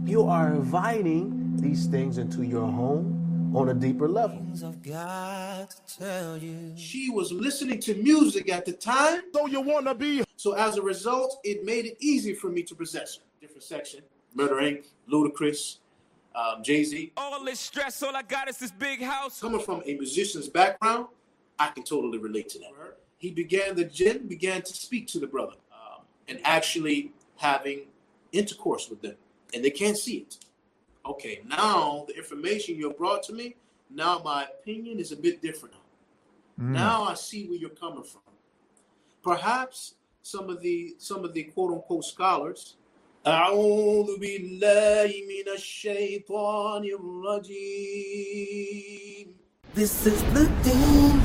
You are inviting these things into your home on a deeper level. She was listening to music at the time. So you want to be. So as a result, it made it easy for me to possess her. Different section. Murder Inc., Ludacris, Jay-Z. All this stress, all I got is this big house. Coming from a musician's background, I can totally relate to that. The jinn began to speak to the brother and actually having intercourse with them. And they can't see it. Okay, now the information you brought to me, now my opinion is a bit different. Now I see where you're coming from. Perhaps some of the quote unquote scholars, أعوذ بالله من الشيطان الرجيم. This is the Deen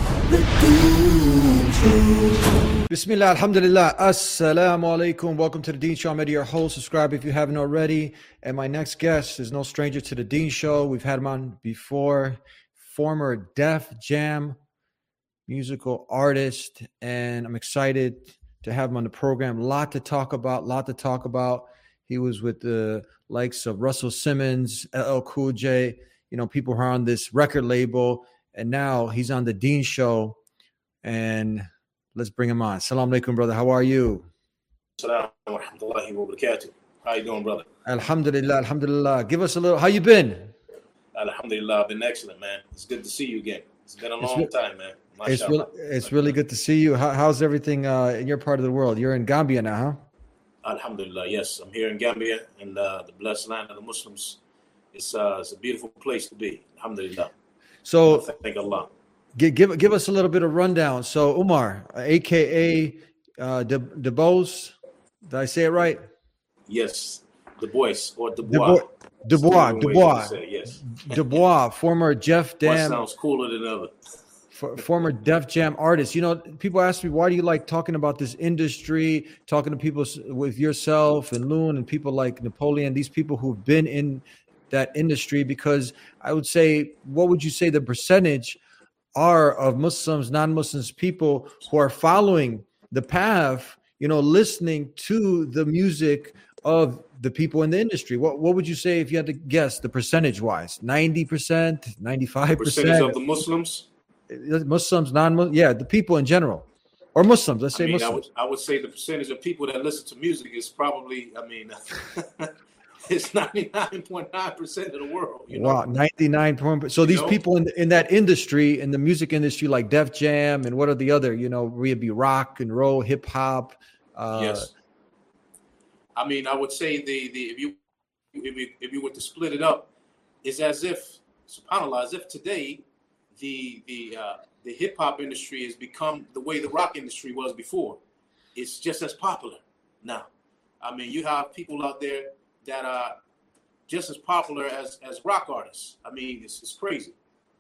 Show. Bismillah, alhamdulillah, assalamu alaikum. Welcome to the Deen Show. I'm Eddie, your host. Subscribe if you haven't already. And my next guest is no stranger to the Deen Show. We've had him on before. Former Def Jam musical artist. And I'm excited to have him on the program. A lot to talk about. He was with the likes of Russell Simmons, LL Cool J, people who are on this record label. And now he's on the Deen Show. And let's bring him on. Assalamu alaikum, brother. How are you? Assalamu wa rahmatullahi wa barakatuh. How you doing, brother? Alhamdulillah. Give us a little, how you been? Alhamdulillah, I've been excellent, man. It's good to see you again. It's been a long time, man. It's really good to see you. How's everything in your part of the world? You're in Gambia now, huh? Alhamdulillah, yes. I'm here in Gambia, and the blessed land of the Muslims. It's a beautiful place to be. Alhamdulillah. So, thank Allah. Give us a little bit of rundown. So, Umar, a.k.a. DeBose, did I say it right? Yes, Du Bois or Dubois. Dubois. Yes. Dubois, former Def Jam. One sounds cooler than the other. Former Def Jam artist. People ask me, why do you like talking about this industry, talking to people with yourself and Loon and people like Napoleon, these people who've been in that industry? Because I would say, what would you say the percentage are of Muslims, non-Muslims, people who are following the path, listening to the music of the people in the industry? What would you say if you had to guess the percentage-wise? 90%, 95%? Percentage of the Muslims? Muslims, non-Muslims, the people in general, or Muslims. Let's say Muslims. I would say the percentage of people that listen to music is probably, it's 99.9% of the world. Wow, 99%. So these people in that industry, in the music industry, like Def Jam, and what are the other? Would it be rock and roll, hip hop? Yes. I would say if you were to split it up, it's as if, subhanAllah, as if today the hip hop industry has become the way the rock industry was before. It's just as popular now. You have people out there that are just as popular as rock artists. It's crazy.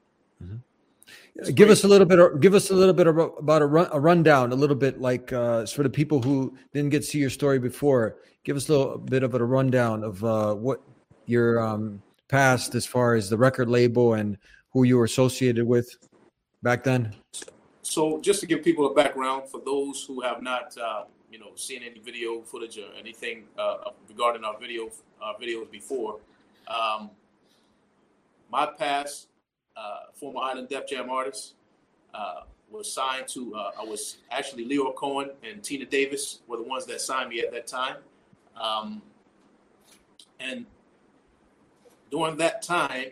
Mm-hmm. Give us a little bit about a rundown, a little bit like for the people who didn't get to see your story before. Give us a little bit of a rundown of what your past as far as the record label and who you were associated with back then. So just to give people a background for those who have not seen any video footage or anything regarding our videos before, my past, former Island Def Jam artist, was signed to, I was actually Leo Cohen and Tina Davis were the ones that signed me at that time. And during that time,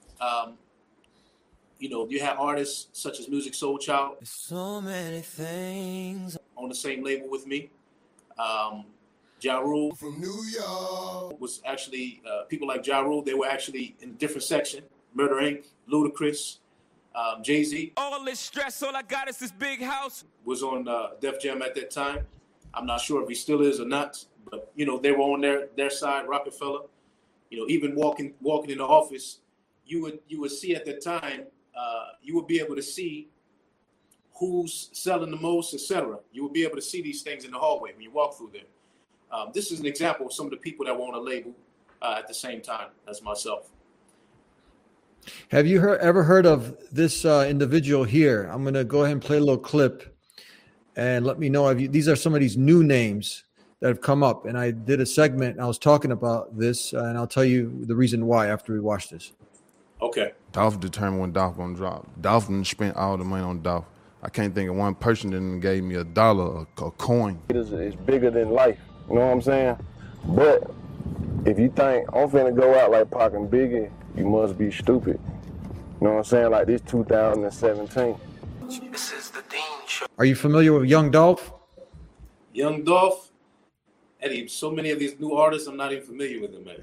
you had artists such as Musiq Soulchild. So many things on the same label with me. Ja Rule from New York was actually people like Ja Rule. They were actually in a different section. Murder Inc., Ludacris, Jay-Z. All this stress, all I got is this big house. Was on Def Jam at that time. I'm not sure if he still is or not, but they were on their side. Rockefeller. Even walking in the office, you would see at that time. You would be able to see who's selling the most, etc. You would be able to see these things in the hallway when you walk through there. This is an example of some of the people that were on a label at the same time as myself. Have you ever heard of this individual here? I'm going to go ahead and play a little clip and let me know if these are some of these new names that have come up, and I did a segment. And I was talking about this, and I'll tell you the reason why after we watch this. Okay. Dolph determined when Dolph gonna drop. Dolph done spent all the money on Dolph. I can't think of one person that gave me $1, a coin. It's bigger than life, you know what I'm saying? But if you think I'm finna go out like Pac and Biggie, you must be stupid. You know what I'm saying? Like this 2017. This is the Dean Show. Are you familiar with Young Dolph? Young Dolph. Eddie, so many of these new artists, I'm not even familiar with them, man.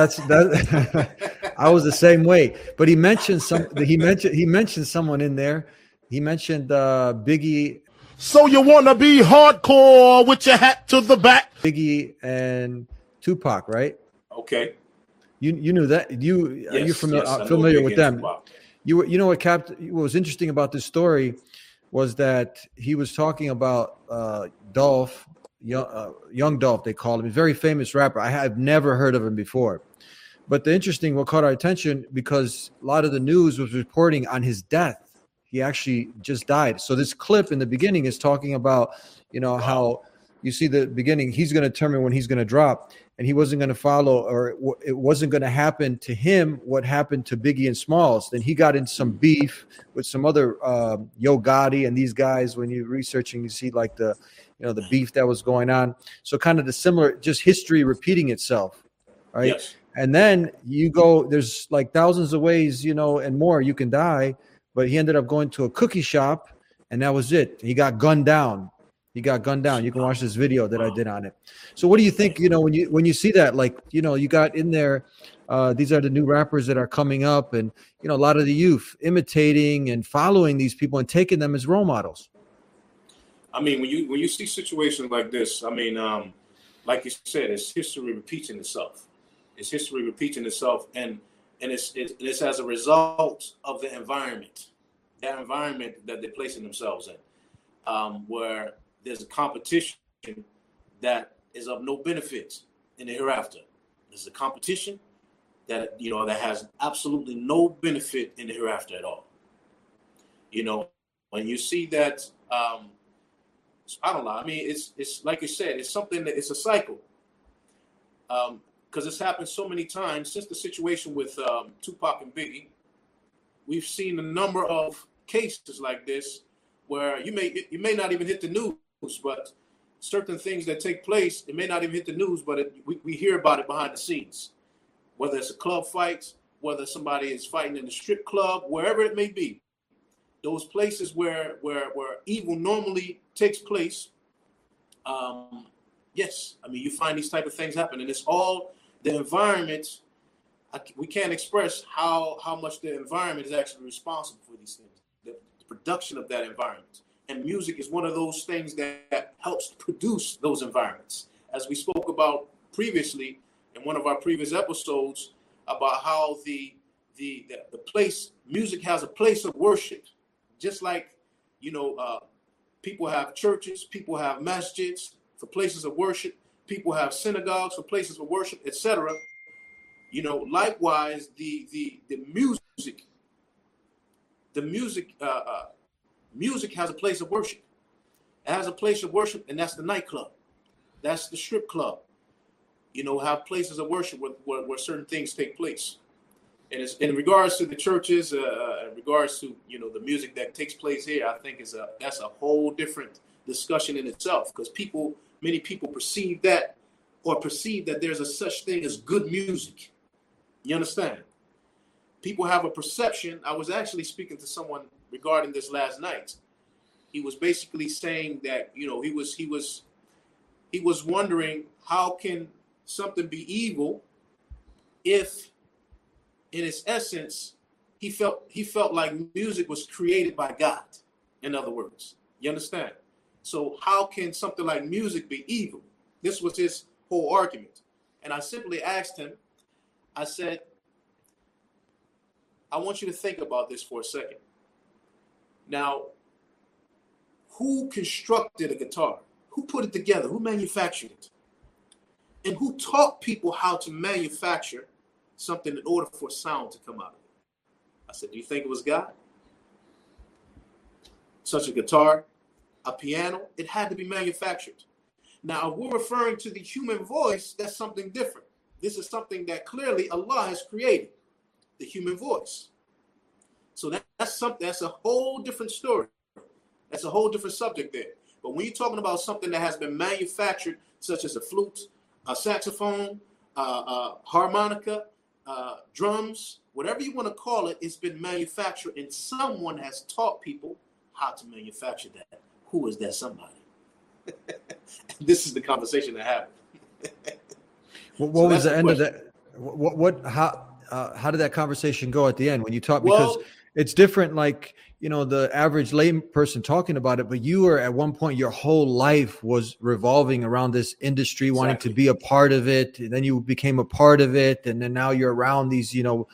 That I was the same way. But he mentioned he mentioned someone in there. He mentioned Biggie. So you wanna be hardcore with your hat to the back? Biggie and Tupac, right? Okay. You knew that. Are you familiar with them? You know what was interesting about this story was that he was talking about Dolph, Young Dolph, they called him. He's a very famous rapper. I have never heard of him before. But what caught our attention, because a lot of the news was reporting on his death. He actually just died. So this clip in the beginning is talking about, how you see the beginning, he's going to determine when he's going to drop, and he wasn't going to follow, or it wasn't going to happen to him what happened to Biggie and Smalls. Then he got in some beef with some other Yo Gotti and these guys. When you're researching, you see like the beef that was going on. So kind of the similar, just history repeating itself, right? Yes. And then there's like thousands of ways, and more you can die. But he ended up going to a cookie shop, and that was it. He got gunned down. You can watch this video that I did on it. So what do you think, when you see that, like, you got in there, these are the new rappers that are coming up, and, a lot of the youth imitating and following these people and taking them as role models. I mean, when you see situations like this, I mean, like you said, it's history repeating itself. It's history repeating itself, and it's as a result of the environment, that environment that they're placing themselves in, where there's a competition that is of no benefit in the hereafter. There's a competition that that has absolutely no benefit in the hereafter at all. When you see that, I don't know. I mean, it's like you said, it's something that it's a cycle. Because it's happened so many times since the situation with Tupac and Biggie. We've seen a number of cases like this where you may not even hit the news, but certain things that take place, it may not even hit the news, but we hear about it behind the scenes. Whether it's a club fight, whether somebody is fighting in a strip club, wherever it may be, those places where evil normally takes place. Yes, I mean, you find these type of things happen, and it's all the environment. We can't express how much the environment is actually responsible for these things, the production of that environment. And music is one of those things that helps produce those environments. As we spoke about previously in one of our previous episodes about how the place, music has a place of worship, just like, people have churches, people have masjids for places of worship, people have synagogues for places of worship, etc. Likewise, the music has a place of worship. It has a place of worship, and that's the nightclub. That's the strip club. Have places of worship where certain things take place. And it's, in regards to the churches, in regards to the music that takes place here, I think that's a whole different discussion in itself, because many people perceive that there's a such thing as good music. You understand? People have a perception. I was actually speaking to someone regarding this last night. He was basically saying that he was wondering, how can something be evil if, in its essence, he felt like music was created by God. In other words, you understand? So how can something like music be evil? This was his whole argument. And I simply asked him, I said, I want you to think about this for a second. Now, who constructed a guitar? Who put it together? Who manufactured it? And who taught people how to manufacture something in order for sound to come out of it? I said, do you think it was God? Such a guitar, a piano, it had to be manufactured. Now, if we're referring to the human voice, that's something different. This is something that clearly Allah has created, the human voice. So that's a whole different story. That's a whole different subject there. But when you're talking about something that has been manufactured, such as a flute, a saxophone, harmonica, drums, whatever you want to call it, it's been manufactured, and someone has taught people how to manufacture that. Who is that somebody? This is the conversation that happened. What was the end of that? How did that conversation go at the end when you talked? Because it's different, like, you know, the average lay person talking about it, but you were at one point, your whole life was revolving around this industry, wanting to be a part of it. And then you became a part of it. And then now you're around these,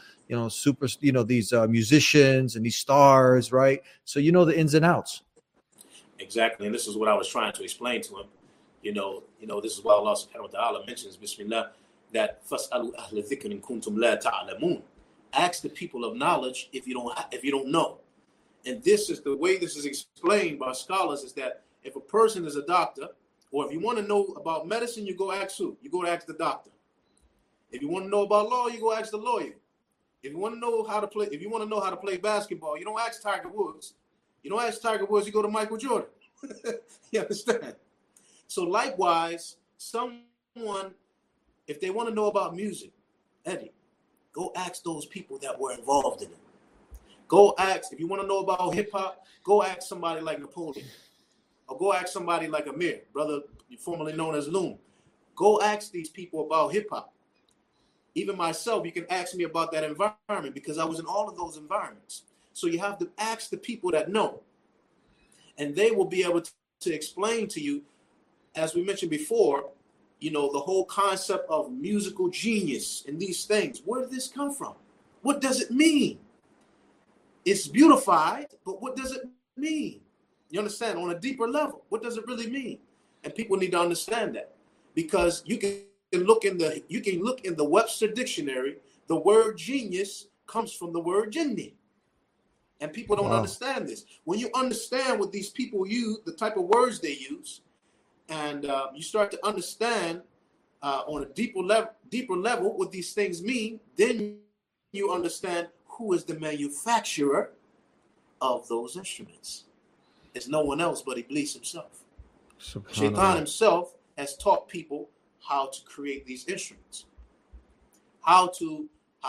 these musicians and these stars, right? So you know the ins and outs. Exactly. And this is what I was trying to explain to him. This is why Allah subhanahu wa ta'ala mentions, Bismillah, that فَاسْأَلُوا أَهْلَ ذِكْرٍ إِن كُنتُمْ لَا تَعْلَمُونَ. Ask the people of knowledge if you don't know. And this is the way this is explained by scholars, is that if a person is a doctor, or if you want to know about medicine, you go ask who? You go to ask the doctor. If you want to know about law, you go ask the lawyer. If you want to know how to play basketball, you don't ask Tiger Woods. You don't ask Tiger Woods, you go to Michael Jordan. You understand? So likewise, someone, if they want to know about music, Eddie, go ask those people that were involved in it. Go ask, if you want to know about hip hop, go ask somebody like Napoleon. Or go ask somebody like Amir, brother formerly known as Loom. Go ask these people about hip hop. Even myself, you can ask me about that environment because I was in all of those environments. So you have to ask the people that know. And they will be able to explain to you, as we mentioned before, the whole concept of musical genius and these things. Where did this come from? What does it mean? It's beautified, but what does it mean? You understand? On a deeper level, what does it really mean? And people need to understand that, because you can look in the Webster dictionary. The word genius comes from the word jinni, and people don't understand this. When you understand what these people use, the type of words they use, and you start to understand on a deeper level what these things mean, then you understand who is the manufacturer of those instruments. It's no one else but Iblis himself. Shaitan himself has taught people how to create these instruments, how to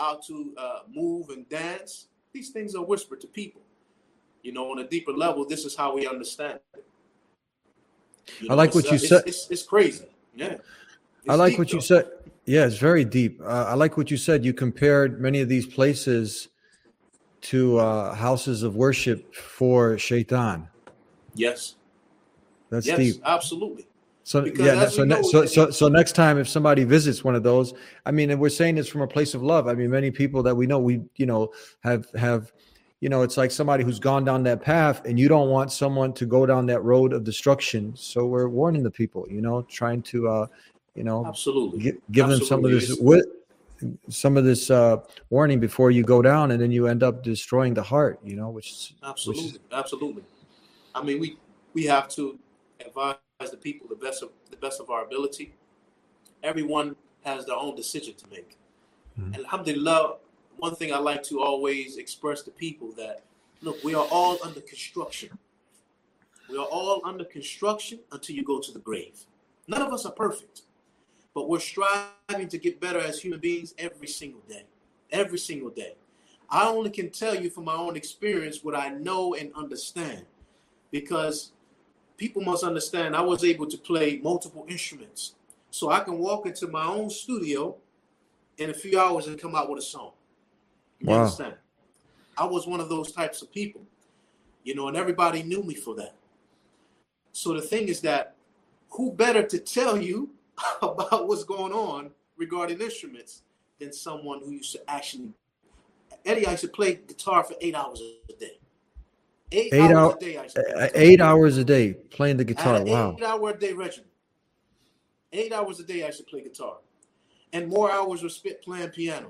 move and dance. These things are whispered to people. On a deeper level, this is how we understand it. I like what you said. It's crazy. Yeah. I like what you said. Yeah, it's very deep. I like what you said. You compared many of these places to houses of worship for Shaitan. Yes. That's deep. Absolutely. So so next time if somebody visits one of those, I mean, and we're saying this from a place of love. I mean, many people that we know, have it's like somebody who's gone down that path, and you don't want someone to go down that road of destruction. So we're warning the people, trying to absolutely give them some of this warning before you go down, and then you end up destroying the heart, which absolutely. I mean, we have to advise the people the best of our ability. Everyone has their own decision to make. Mm-hmm. And alhamdulillah, one thing I like to always express to people that, look, we are all under construction. We are all under construction until you go to the grave. None of us are perfect, but we're striving to get better as human beings every single day. Every single day. I only can tell you from my own experience what I know and understand, because people must understand I was able to play multiple instruments. So I can walk into my own studio in a few hours and come out with a song. You understand? I was one of those types of people, and everybody knew me for that. So the thing is that who better to tell you about what's going on regarding instruments than someone who used to actually, Eddie, I used to play guitar for 8 hours a day. 8 hours a day. 8 hours a day playing the guitar. Wow. 8 hour a day regimen. 8 hours a day I used to play guitar. And more hours were spent playing piano.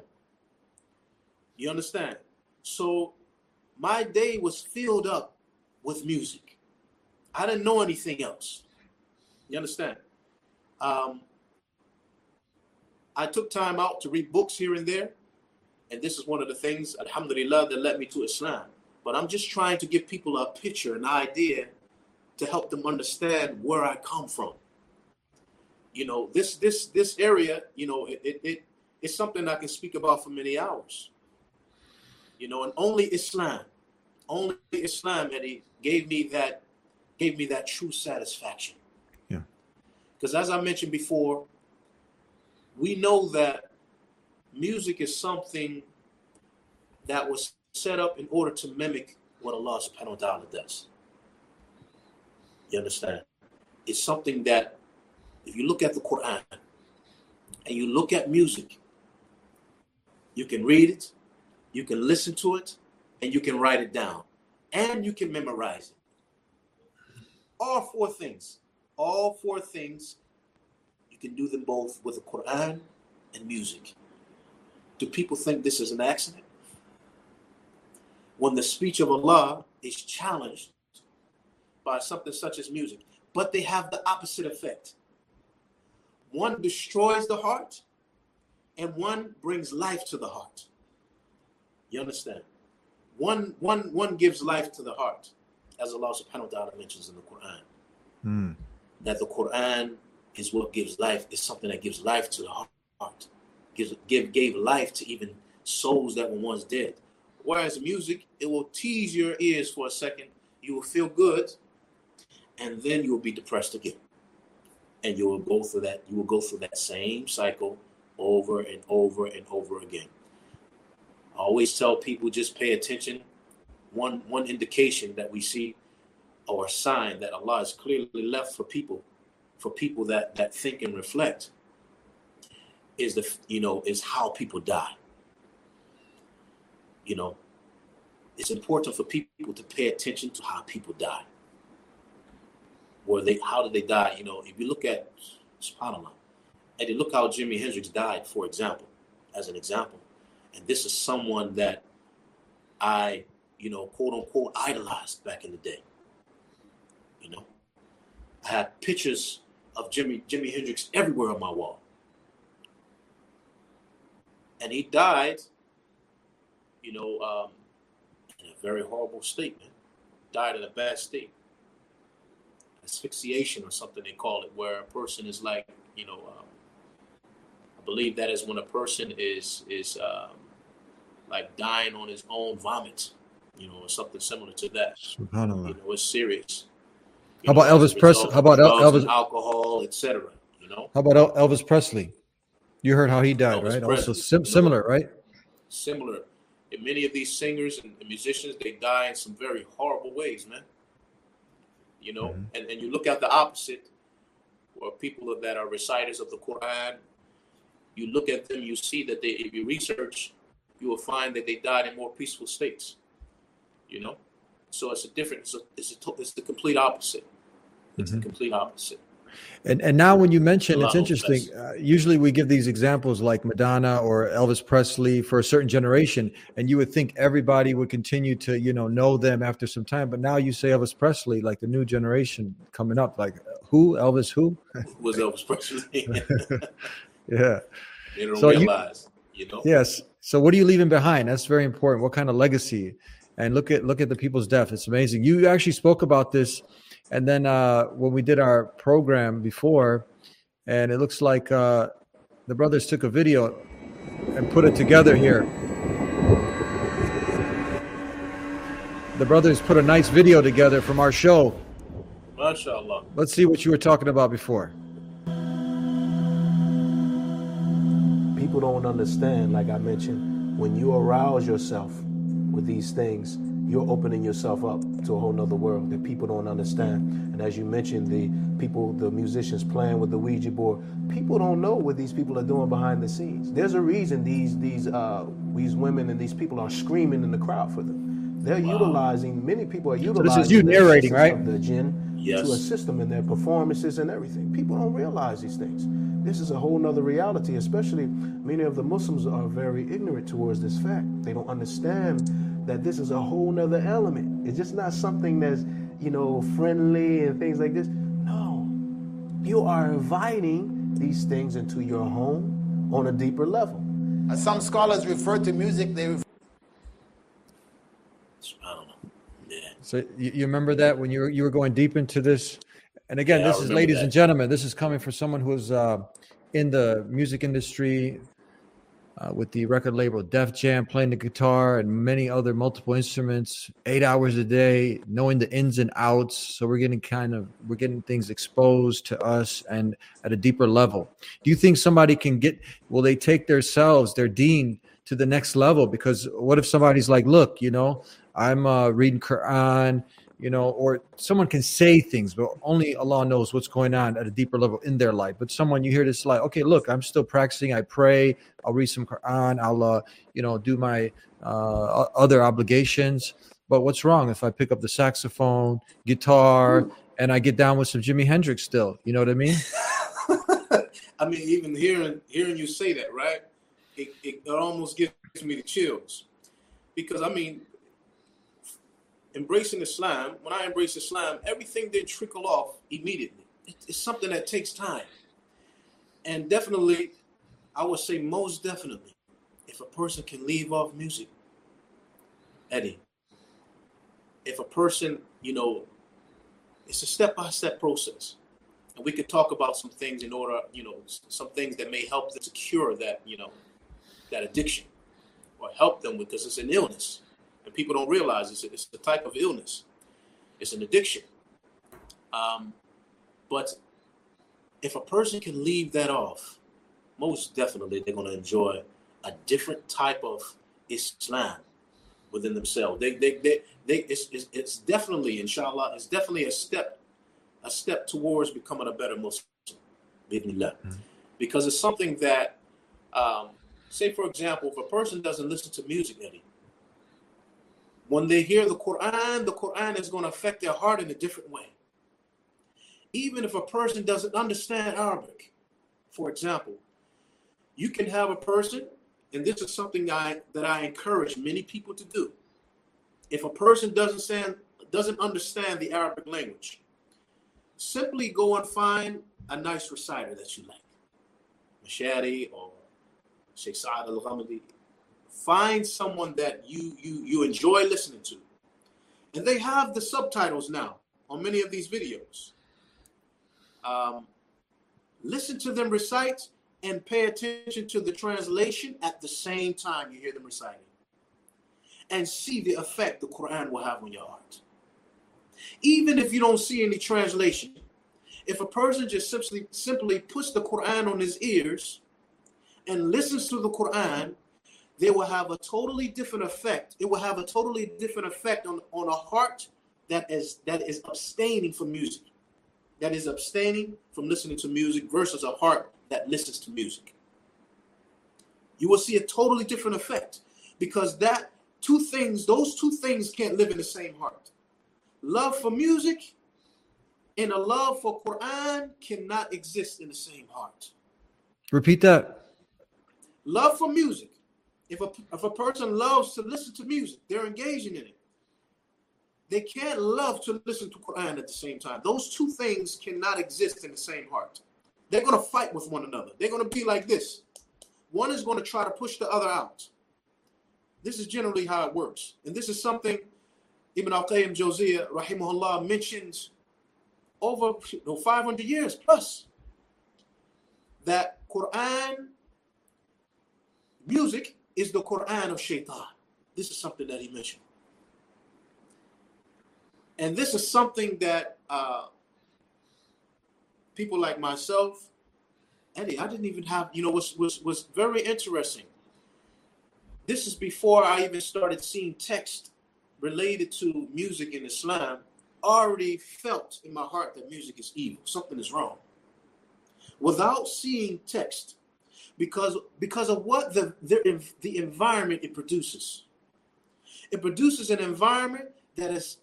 You understand? So my day was filled up with music. I didn't know anything else. You understand? I took time out to read books here and there. And this is one of the things, alhamdulillah, that led me to Islam. But I'm just trying to give people a picture, an idea to help them understand where I come from. You know, this area, you know, it's something I can speak about for many hours. You know, and only Islam, Eddie, gave me that true satisfaction. Yeah. Because as I mentioned before, we know that music is something that was set up in order to mimic what Allah subhanahu wa ta'ala does. You understand? It's something that if you look at the Quran and you look at music, you can read it, you can listen to it, and you can write it down, and you can memorize it. All four things, you can do them both with the Quran and music. Do people think this is an accident? When the speech of Allah is challenged by something such as music, but they have the opposite effect. One destroys the heart, and one brings life to the heart. You understand? One gives life to the heart, as Allah subhanahu wa ta'ala mentions in the Quran. That the Quran is what gives life, is something that gives life to the heart. Gave life to even souls that were once dead. Whereas music, it will tease your ears for a second. You will feel good, and then you will be depressed again. And you will go through that. You will go through that same cycle over and over and over again. I always tell people, just pay attention. One indication that we see, or a sign that Allah has clearly left for people that think and reflect, is how people die. You know, it's important for people to pay attention to how people die. How did they die? You know, if you look at, subhanAllah, and you look how Jimi Hendrix died, for example, as an example. And this is someone that I, quote unquote, idolized back in the day. You know, I had pictures of Jimi Hendrix everywhere on my wall. And he died, in a very horrible state, man. Died in a bad state. Asphyxiation or something they call it, where a person is like, I believe that is when a person is like dying on his own vomit, or something similar to that. SubhanAllah. It's serious. How about Elvis Presley? How about Elvis? Alcohol, etc. How about Elvis Presley? You heard how he died, Elvis right? Presley, Also similar, right? Similar. And many of these singers and musicians, they die in some very horrible ways, man. And you look at the opposite, where people that are reciters of the Quran, you look at them, you see that if you research, you will find that they died in more peaceful states. So it's a different. It's the complete opposite. It's the complete opposite. And now when you mention, it's interesting. Usually we give these examples like Madonna or Elvis Presley for a certain generation, and you would think everybody would continue to, know them after some time. But now you say Elvis Presley, like the new generation coming up, like who? Elvis who? Was Elvis Presley? Yeah. They don't realize, Yes. So what are you leaving behind? That's very important. What kind of legacy? And look at the people's death. It's amazing. You actually spoke about this. And then when we did our program before, and it looks like the brothers took a video and put it together here. The brothers put a nice video together from our show. MashaAllah. Let's see what you were talking about before. People don't understand, like I mentioned, when you arouse yourself with these things, you're opening yourself up to a whole nother world that people don't understand. And as you mentioned, the musicians playing with the Ouija board, people don't know what these people are doing behind the scenes. There's a reason these women and these people are screaming in the crowd for them. They're utilizing, many people are utilizing. So this is you narrating, right? The jinn to assist them in their performances and everything. People don't realize these things. This is a whole nother reality, especially many of the Muslims are very ignorant towards this fact. They don't understand that this is a whole nother element. It's just not something that's, friendly and things like this. No. you are inviting these things into your home on a deeper level. As some scholars refer to music, I don't know. Yeah. So you remember that when you were going deep into this? And again, Yeah, I this is, remember ladies that. and gentlemen, this is coming from someone who's in the music industry with the record label Def Jam, playing the guitar and many other multiple instruments, 8 hours a day, knowing the ins and outs. So we're getting things exposed to us and at a deeper level. Do you think somebody will they take their deen to the next level? Because what if somebody's like, look, I'm reading Quran, or someone can say things, but only Allah knows what's going on at a deeper level in their life. But someone you hear this like, okay, look, I'm still practicing. I pray. I'll read some Quran. I'll, do my other obligations. But what's wrong if I pick up the saxophone, guitar, and I get down with some Jimi Hendrix still? You know what I mean? I mean, even hearing you say that, right? It almost gives me the chills, because I mean, embracing Islam, when I embrace Islam, everything did trickle off immediately. It's something that takes time. And definitely, I would say most definitely, if a person can leave off music, Eddie, if a person, it's a step-by-step process. And we could talk about some things in order, some things that may help them to cure that, that addiction, or help them with, because it's an illness. And people don't realize it's a type of illness. It's an addiction. But if a person can leave that off, most definitely they're going to enjoy a different type of Islam within themselves. It's definitely, inshallah, it's definitely a step towards becoming a better Muslim, because it's something that, say for example, if a person doesn't listen to music, Eddie, when they hear the Quran is going to affect their heart in a different way. Even if a person doesn't understand Arabic, for example, you can have a person, and this is something that I encourage many people to do. If a person doesn't understand the Arabic language, simply go and find a nice reciter that you like, Mashari or Sheikh Saad al-Ghamidi. Find someone that you enjoy listening to. And they have the subtitles now on many of these videos. Listen to them recite and pay attention to the translation at the same time you hear them reciting. And see the effect the Quran will have on your heart. Even if you don't see any translation, if a person just simply puts the Quran on his ears and listens to the Quran, they will have a totally different effect. It will have a totally different effect on a heart that is abstaining from music, that is abstaining from listening to music versus a heart that listens to music. You will see a totally different effect, because those two things can't live in the same heart. Love for music and a love for Quran cannot exist in the same heart. Repeat that. Love for music. If a person loves to listen to music, they're engaging in it. They can't love to listen to Quran at the same time. Those two things cannot exist in the same heart. They're going to fight with one another. They're going to be like this. One is going to try to push the other out. This is generally how it works. And this is something Ibn al-Qayyim Jawziyah, rahimahullah, mentions over 500 years plus, that Quran, music, is the Quran of shaitan. This is something that he mentioned. And this is something that people like myself, Eddie, I didn't even have, was very interesting. This is before I even started seeing text related to music in Islam. Already felt in my heart that music is evil. Something is wrong. Without seeing text, because of what the environment it produces. It produces an environment that is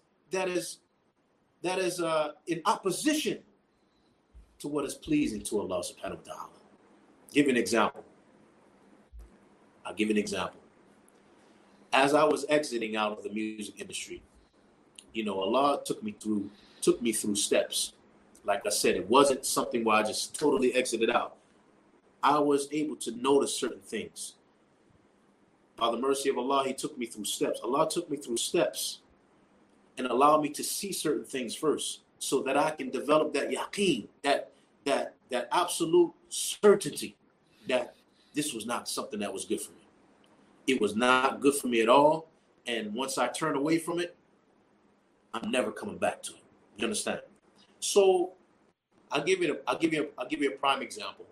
in opposition to what is pleasing to Allah subhanahu wa ta'ala. Give an example. I'll give an example. As I was exiting out of the music industry, Allah took me through steps. like I said, it wasn't something where I just totally exited out. I was able to notice certain things. By the mercy of Allah, He took me through steps. Allah took me through steps and allowed me to see certain things first so that I can develop that yaqeen, that absolute certainty that this was not something that was good for me. It was not good for me at all. And once I turn away from it, I'm never coming back to it. You understand? So I'll give you a prime example.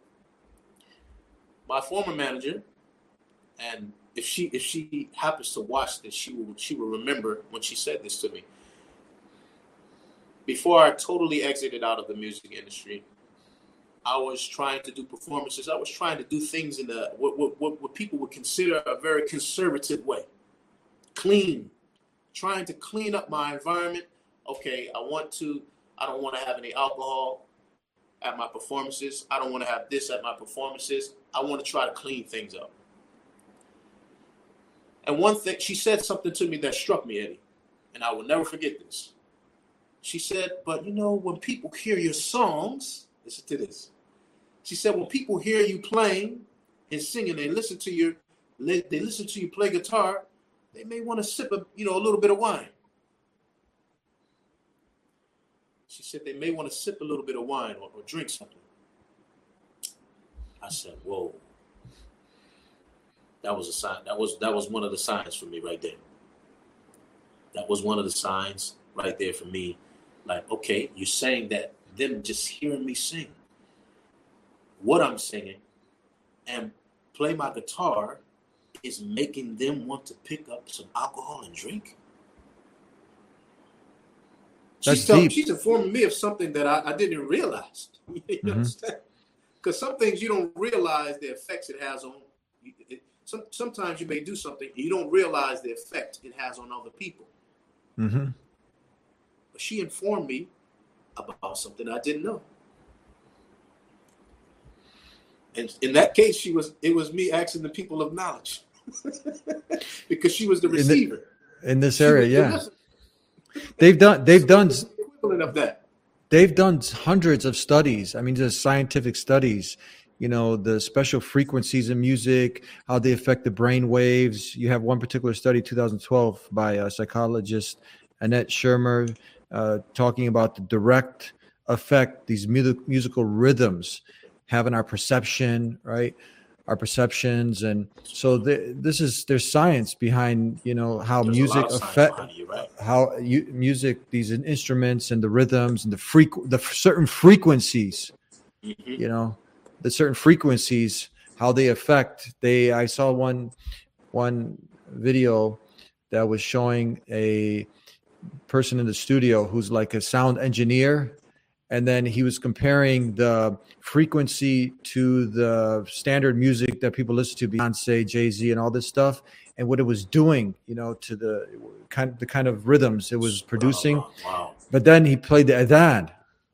My former manager, and if she happens to watch this, she will remember when she said this to me. Before I totally exited out of the music industry, I was trying to do performances. I was trying to do things in what people would consider a very conservative way. Clean. Trying to clean up my environment. Okay, I don't want to have any alcohol at my performances. I don't want to have this at my performances. I want to try to clean things up. And one thing, she said something to me that struck me, Eddie, and I will never forget this. She said, but when people hear your songs, listen to this. She said, when people hear you playing and singing, they listen to you play guitar, they may want to sip a little bit of wine. She said they may want to sip a little bit of wine or drink something. I said, whoa. That was a sign. That was one of the signs for me right there. That was one of the signs right there for me. Like, okay, you're saying that them just hearing me sing what I'm singing and play my guitar is making them want to pick up some alcohol and drink. She's informing me of something that I didn't realize. You understand? Because some things you don't realize the effects it has on. Sometimes you may do something and you don't realize the effect it has on other people. Mm-hmm. But she informed me about something I didn't know. And in that case, it was me asking the people of knowledge because she was the receiver in this area. Yeah, they've done equivalent of that. They've done hundreds of studies. I mean, just scientific studies. The special frequencies in music, how they affect the brain waves. You have one particular study, 2012, by a psychologist, Annette Shermer, talking about the direct effect these musical rhythms have on our perception, right? Our perceptions. And so there's science behind, how there's music affect, right? How music, these instruments and the rhythms and the certain frequencies, the certain frequencies, how they affect. I saw one video that was showing a person in the studio who's like a sound engineer, and then he was comparing the frequency to the standard music that people listen to, Beyonce, Jay-Z, and all this stuff, and what it was doing, to the kind of rhythms it was producing. Wow. But then he played the adhan,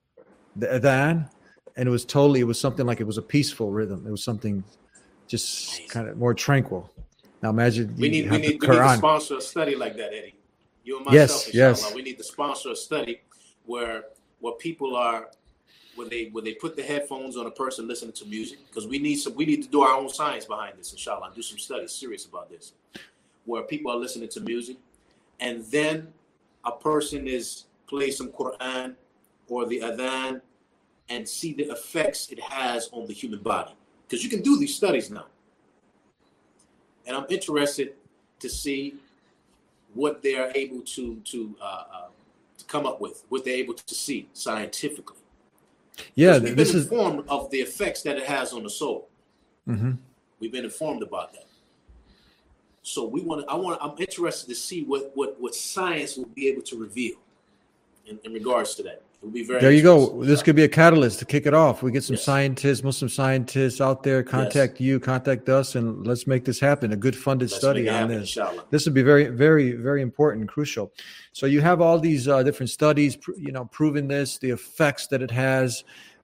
and it was something like it was a peaceful rhythm. It was something just kind of more tranquil. Now imagine we need to sponsor a study like that, Eddie. You and myself, yes. We need to sponsor a study where people are when they put the headphones on a person listening to music, because we need to do our own science behind this, inshallah, and do some studies serious about this, where people are listening to music, and then a person plays some Quran or the adhan and see the effects it has on the human body, because you can do these studies now, and I'm interested to see what they are able to come up with, what they're able to see scientifically. Yeah, we've been informed of the effects that it has on the soul. Mm-hmm. We've been informed about that. So I'm interested to see what science will be able to reveal in regards to that. It will be very. There you go. This could be a catalyst to kick it off. We get some scientists, Muslim scientists out there. Contact us, and let's make this happen. A good funded study on this. Inshallah. This would be very, very, very important and crucial. So you have all these different studies, proving this, the effects that it has.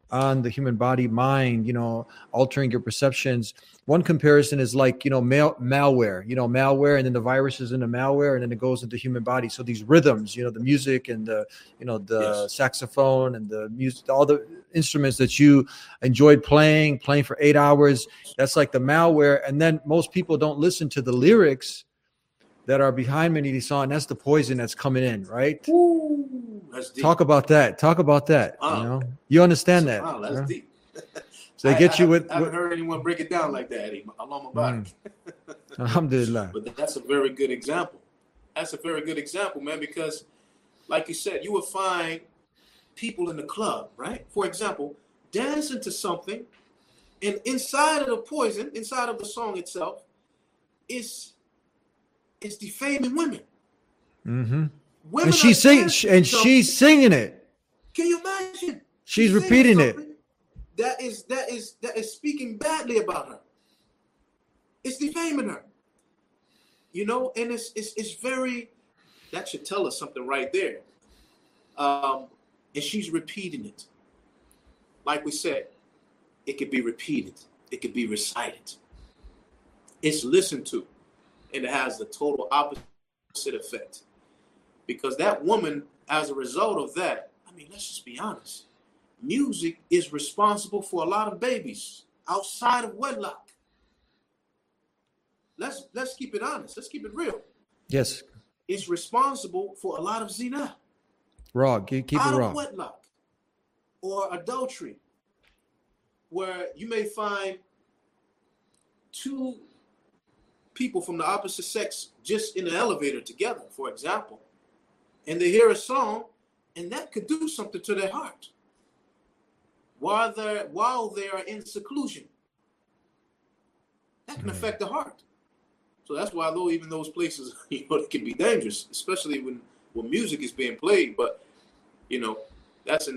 on the human body, mind, altering your perceptions. One comparison is like, malware, malware, and then the virus is in the malware, and then it goes into human body. So these rhythms, the music and the Yes. saxophone and the music, all the instruments that you enjoyed playing for 8 hours, that's like the malware. And then most people don't listen to the lyrics that are behind many of these songs. That's the poison that's coming in, right? Ooh, that's deep. Talk about that. Wow. You understand that. Wow, that's deep. So they get you with. I haven't heard anyone break it down like that, Eddie. Allah Mubarak. Alhamdulillah. But that's a very good example. That's a very good example, man, because like you said, you will find people in the club, right? For example, dancing to something, and inside of the poison, inside of the song itself, is defaming women. Mm-hmm. Women And she's singing, she's singing it. Can you imagine? She's singing repeating it. something that is speaking badly about her. It's defaming her. And it's very, that should tell us something right there. And she's repeating it. Like we said, it could be repeated. It could be recited. It's listened to. And it has the total opposite effect. Because that woman, as a result of that, let's just be honest. Music is responsible for a lot of babies outside of wedlock. Let's keep it honest. Let's keep it real. Yes. It's responsible for a lot of zina. Raw. Keep it out raw. of wedlock or adultery, where you may find two people from the opposite sex just in an elevator together, for example, and they hear a song, and that could do something to their heart while they are in seclusion. That can affect the heart. So that's why, though, even those places, it can be dangerous, especially when music is being played. But that's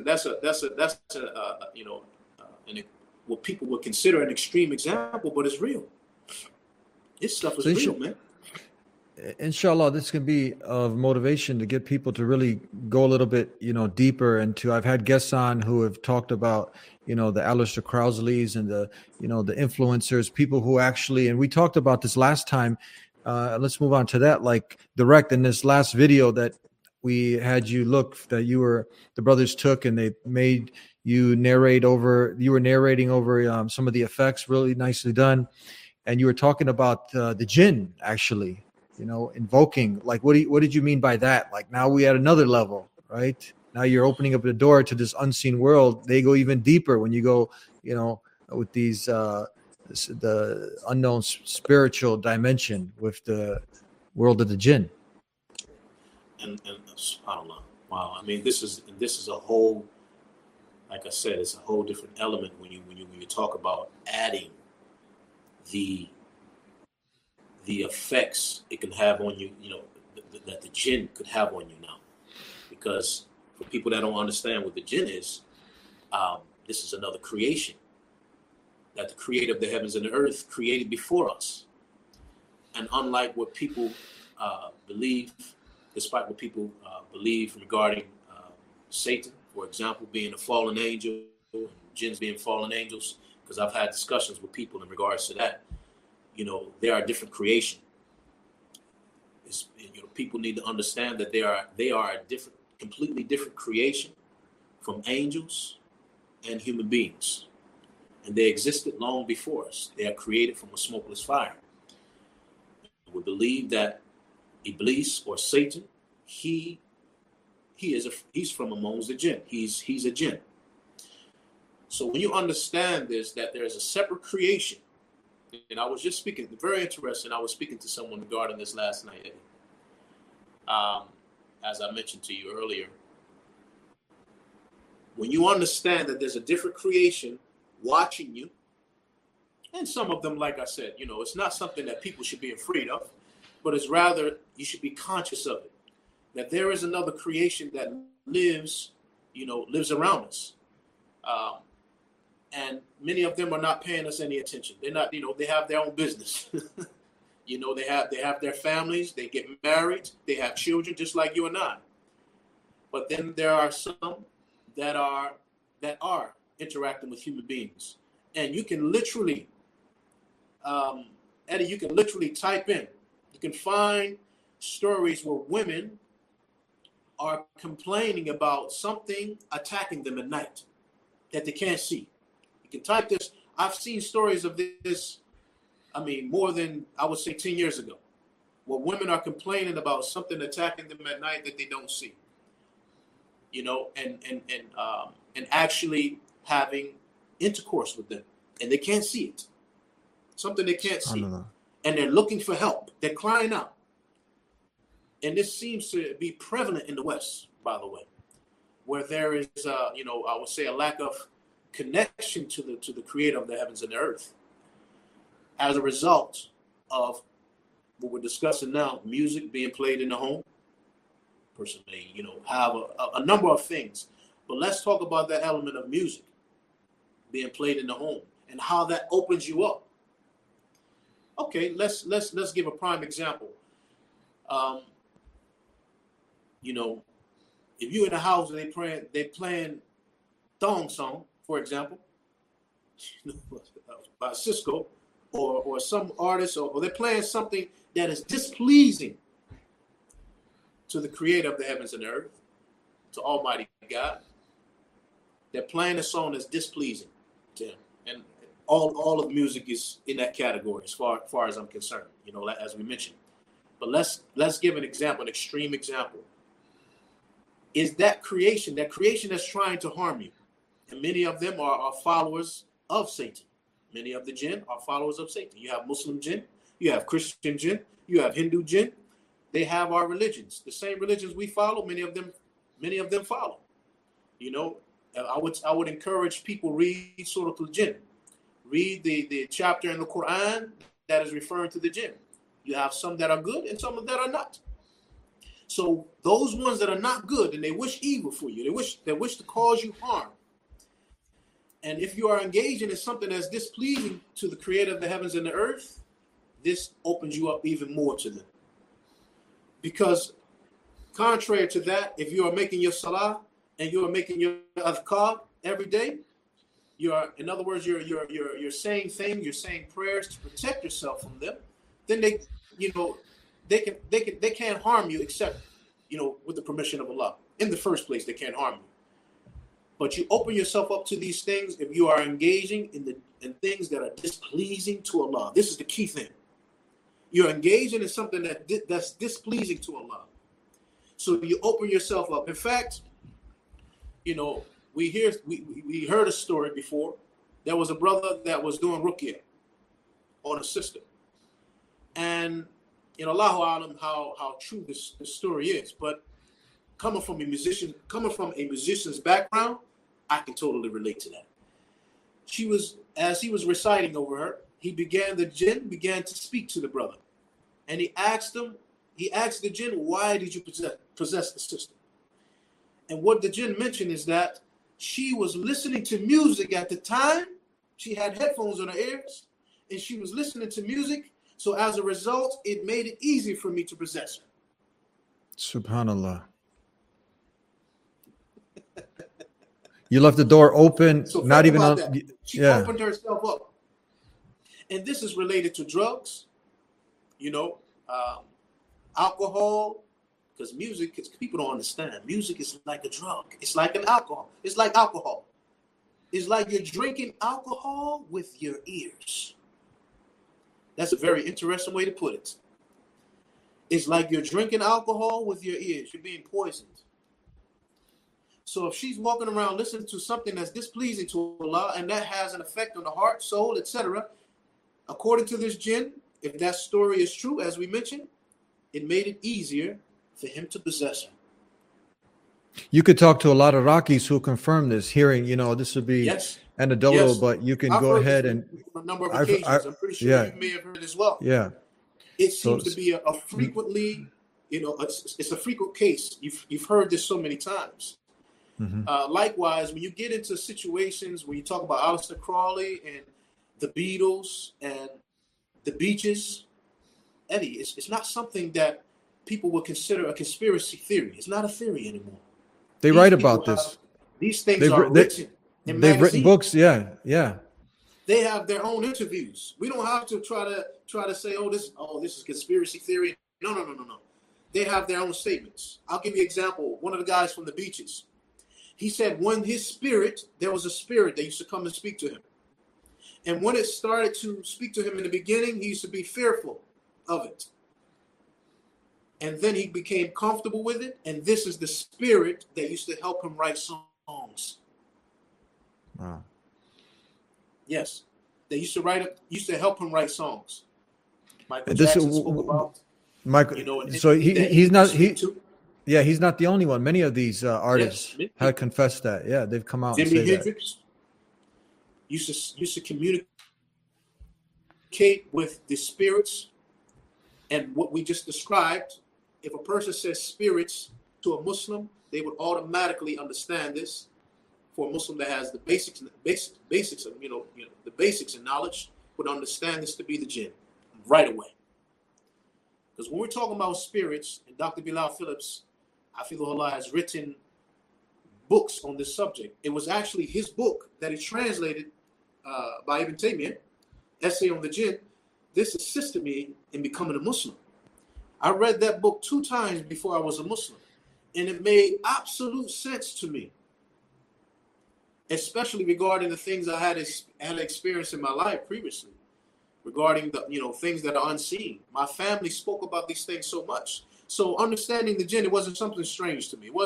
what people would consider an extreme example, but it's real. This stuff is real, man. Inshallah, this can be of motivation to get people to really go a little bit, deeper into. I've had guests on who have talked about, the Aleister Crowleys and the influencers, people who actually, and we talked about this last time. Let's move on to that. Like direct in this last video that we had you look, that the brothers took, and they made you narrate over. You were narrating over some of the effects, really nicely done, and you were talking about the jinn actually. Invoking, like, what did you mean by that? Like, now we at another level, right? Now you're opening up the door to this unseen world. They go even deeper when you go, with these, the unknown spiritual dimension with the world of the jinn. And subhanAllah. Wow. This is a whole, like I said, it's a whole different element when you talk about adding the effects it can have on you, that the jinn could have on you now. Because for people that don't understand what the jinn is, this is another creation that the creator of the heavens and the earth created before us. And unlike what people believe, despite what people believe regarding Satan, for example, being a fallen angel, jinns being fallen angels, because I've had discussions with people in regards to that. They are a different creation. People need to understand that they are a completely different creation from angels and human beings. And they existed long before us. They are created from a smokeless fire. We believe that Iblis or Satan, he's from amongst the jinn. He's a jinn. So when you understand this, that there is a separate creation. And I was just speaking, very interesting. I was speaking to someone regarding this last night, Eddie. As I mentioned to you earlier, when you understand that there's a different creation watching you, and some of them, like I said, it's not something that people should be afraid of, but it's rather you should be conscious of it. That there is another creation that lives around us. And many of them are not paying us any attention. They're not, they have their own business. They have their families, they get married, they have children just like you and I. But then there are some that are interacting with human beings. And you can literally, Eddie, you can literally type in, you can find stories where women are complaining about something attacking them at night that they can't see. You can type this. I've seen stories of this, more than, I would say, 10 years ago, where women are complaining about something attacking them at night that they don't see. And actually having intercourse with them, and they can't see it. Something they can't see. And they're looking for help. They're crying out. And this seems to be prevalent in the West, by the way, where there is, I would say, a lack of connection to the Creator of the heavens and the earth, as a result of what we're discussing now: music being played in the home. Personally, have a number of things, but let's talk about that element of music being played in the home and how that opens you up. Okay, let's give a prime example. If you're in a house and they playing thong song, for example, by Cisco or some artist, or they're playing something that is displeasing to the Creator of the heavens and the earth, to Almighty God. They're playing a song that's displeasing to Him, and all of music is in that category, as far as I'm concerned. As we mentioned. But let's give an example, an extreme example. Is that creation that's trying to harm you, and many of them are followers of Satan. Many of the jinn are followers of Satan. You have Muslim jinn, you have Christian jinn, you have Hindu jinn. They have our religions, the same religions we follow. Many of them follow. I would encourage people, read Surah Al-Jinn, read the chapter in the Quran that is referring to the jinn. You have some that are good and some that are not. So those ones that are not good and they wish evil for you, they wish to cause you harm. And if you are engaging in something that's displeasing to the Creator of the heavens and the earth, this opens you up even more to them. Because contrary to that, if you are making your salah and you are making your adhkar every day, in other words, you're saying things, you're saying prayers to protect yourself from them, then they can't harm you except, with the permission of Allah. In the first place, they can't harm you. But you open yourself up to these things if you are engaging in things that are displeasing to Allah. This is the key thing. You're engaging in something that's displeasing to Allah. So you open yourself up. In fact, we heard a story before. There was a brother that was doing ruqyah on a sister. And Allahu Alam how true this story is, but coming from a musician's background, I can totally relate to that. As he was reciting over her, the jinn began to speak to the brother. And he asked the jinn, why did you possess the sister? And what the jinn mentioned is that she was listening to music at the time. She had headphones on her ears, and she was listening to music. So as a result, it made it easy for me to possess her. Subhanallah. You left the door open, so not even on. That. She opened herself up. And this is related to drugs, alcohol, because people don't understand. Music is like a drug. It's like an alcohol. It's like alcohol. It's like you're drinking alcohol with your ears. That's a very interesting way to put it. It's like you're drinking alcohol with your ears. You're being poisoned. So if she's walking around listening to something that's displeasing to Allah, and that has an effect on the heart, soul, etc., according to this jinn, if that story is true, as we mentioned, it made it easier for him to possess her. You could talk to a lot of Rockies who confirm this, hearing, this would be anecdotal, but you can go ahead and a number of occasions. I'm pretty sure you may have heard it as well. Yeah. It seems to be a frequently, it's a frequent case. You've heard this so many times. Mm-hmm. Likewise, when you get into situations when you talk about Aleister Crowley and the Beatles and the Beaches, Eddie, it's not something that people would consider a conspiracy theory. It's not a theory anymore. They write about this. These things are written. in They've written magazines. books. Yeah, yeah. They have their own interviews. We don't have to try to say, this is conspiracy theory. No. They have their own statements. I'll give you an example. One of the guys from the Beaches, he said when there was a spirit that used to come and speak to him. And when it started to speak to him in the beginning, he used to be fearful of it. And then he became comfortable with it. And this is the spirit that used to help him write songs. Wow. Yes. They used to help him write songs. Michael This Jackson spoke about, Michael. So he's not the only one. Many of these artists have confessed that. Yeah, they've come out. Jimi and say Hendrix used to communicate with the spirits, and what we just described. If a person says spirits to a Muslim, they would automatically understand this. For a Muslim that has the basics of the basics in knowledge, would understand this to be the jinn right away. Because when we're talking about spirits, and Dr. Bilal Phillips, Hafidhullah, has written books on this subject. It was actually his book that he translated by Ibn Taymiyyah, Essay on the Jinn. This assisted me in becoming a Muslim. I read that book 2 times before I was a Muslim, and it made absolute sense to me, especially regarding the things I had experienced in my life previously, regarding the things that are unseen. My family spoke about these things so much. So understanding the jinn, it wasn't something strange to me. It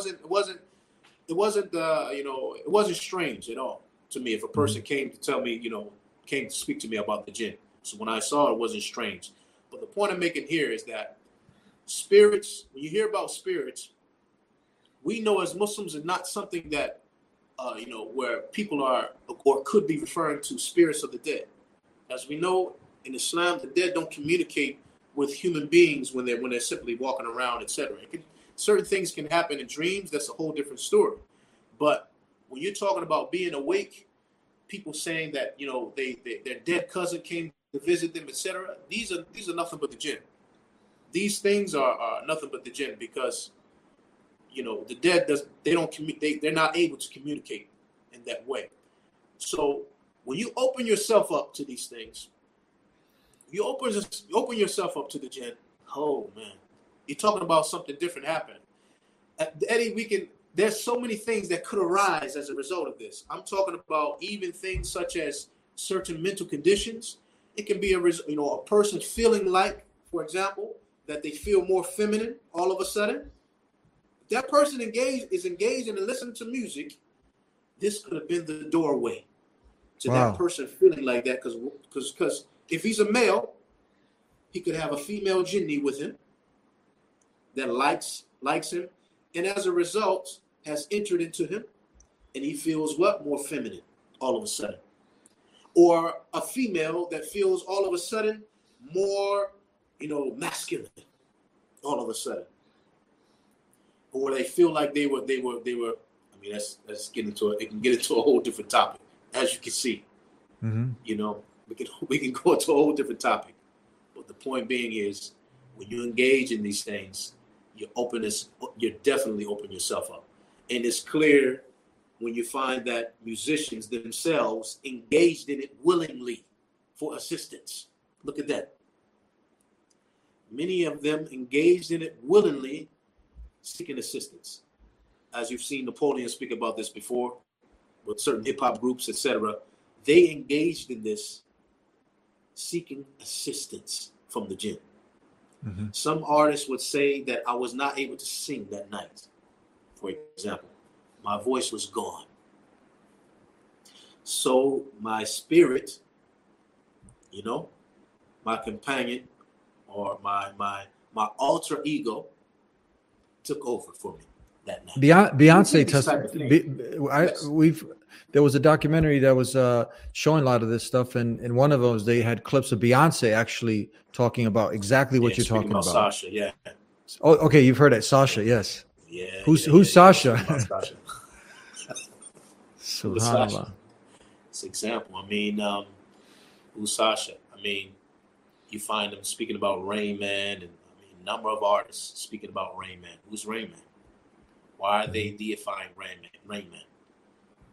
wasn't strange at all to me if a person came to speak to me about the jinn. So when I saw it, it wasn't strange. But the point I'm making here is that spirits, when you hear about spirits, we know as Muslims it's not something that where people are or could be referring to spirits of the dead. As we know in Islam, the dead don't communicate with human beings when they're simply walking around, etc. Certain things can happen in dreams. That's a whole different story. But when you're talking about being awake, people saying that their dead cousin came to visit them, etc. These are nothing but the jinn. These things are nothing but the jinn, because the dead they're not able to communicate in that way. So when you open yourself up to these things, you open yourself up to the jinn. Oh man, you're talking about something different happening. Eddie, there's so many things that could arise as a result of this. I'm talking about even things such as certain mental conditions. It can be a person feeling like, for example, that they feel more feminine all of a sudden. That person is engaged and listening to music. This could have been the doorway to that person feeling like that, because if he's a male, he could have a female jinni with him that likes him, and as a result has entered into him, and he feels more feminine all of a sudden, or a female that feels all of a sudden more masculine all of a sudden, or they feel like they were. I mean, let's get into it. It can get into a whole different topic, as you can see. Mm-hmm. We can go into a whole different topic, but the point being is, when you engage in these things, you're definitely open yourself up, and it's clear when you find that musicians themselves engaged in it willingly for assistance. Look at that. Many of them engaged in it willingly, seeking assistance. As you've seen Napoleon speak about this before, with certain hip-hop groups, etc., they engaged in this seeking assistance from the jinn. Mm-hmm. Some artists would say that I was not able to sing that night. For example, my voice was gone. So my spirit, my companion, or my alter ego took over for me that night. Beyonce there was a documentary that was showing a lot of this stuff, and in one of those they had clips of Beyonce actually talking about exactly what you're talking about. Sasha, yeah. Oh, okay, you've heard that. Sasha, yes. Yeah. Who's Sasha? Sasha. Subhanallah. It's an example. I mean, who's Sasha? I mean, you find them speaking about Rain Man, and a number of artists speaking about Rain Man. Who's Rain Man? Why are they deifying Rain Man?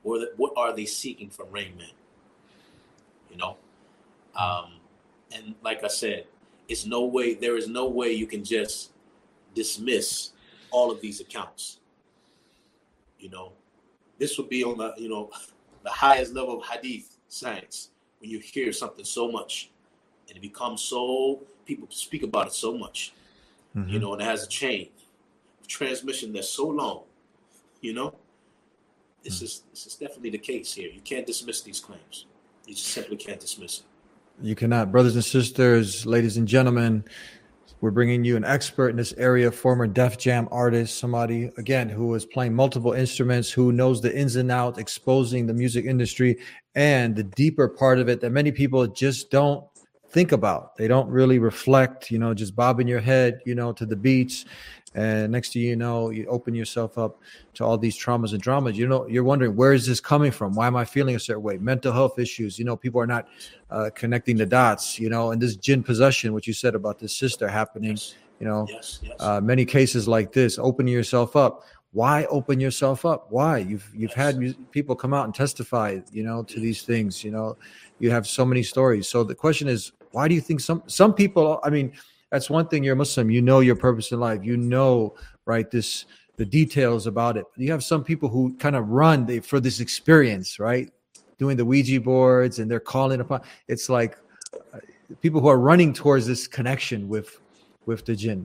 or what are they seeking from Rain Man? You know, and like I said, there is no way you can just dismiss all of these accounts. You know, this would be on the highest level of hadith science when you hear something so much and it becomes people speak about it so much, you know, and it has a chain of transmission that's so long, you know. This is definitely the case here. You can't dismiss these claims. You just simply can't dismiss it. You cannot. Brothers and sisters, ladies and gentlemen, we're bringing you an expert in this area, former Def Jam artist, somebody, again, who is playing multiple instruments, who knows the ins and outs, exposing the music industry and the deeper part of it that many people just don't think about. They don't really reflect, you know, just bobbing your head, you know, to the beats. And next thing you know, you open yourself up to all these traumas and dramas. You know, you're wondering, where is this coming from? Why am I feeling a certain way? Mental health issues. You know, people are not connecting the dots, you know, and this jinn possession, what you said about this sister happening, you know, many cases like this, opening yourself up. Why open yourself up? Why? You've had people come out and testify, you know, to these things. You know, you have so many stories. So the question is, why do you think some people, I mean, that's one thing. You're a Muslim. You know your purpose in life. You know, right, the details about it. You have some people who kind of run for this experience, right, doing the Ouija boards, and they're calling upon. It's like people who are running towards this connection with the jinn.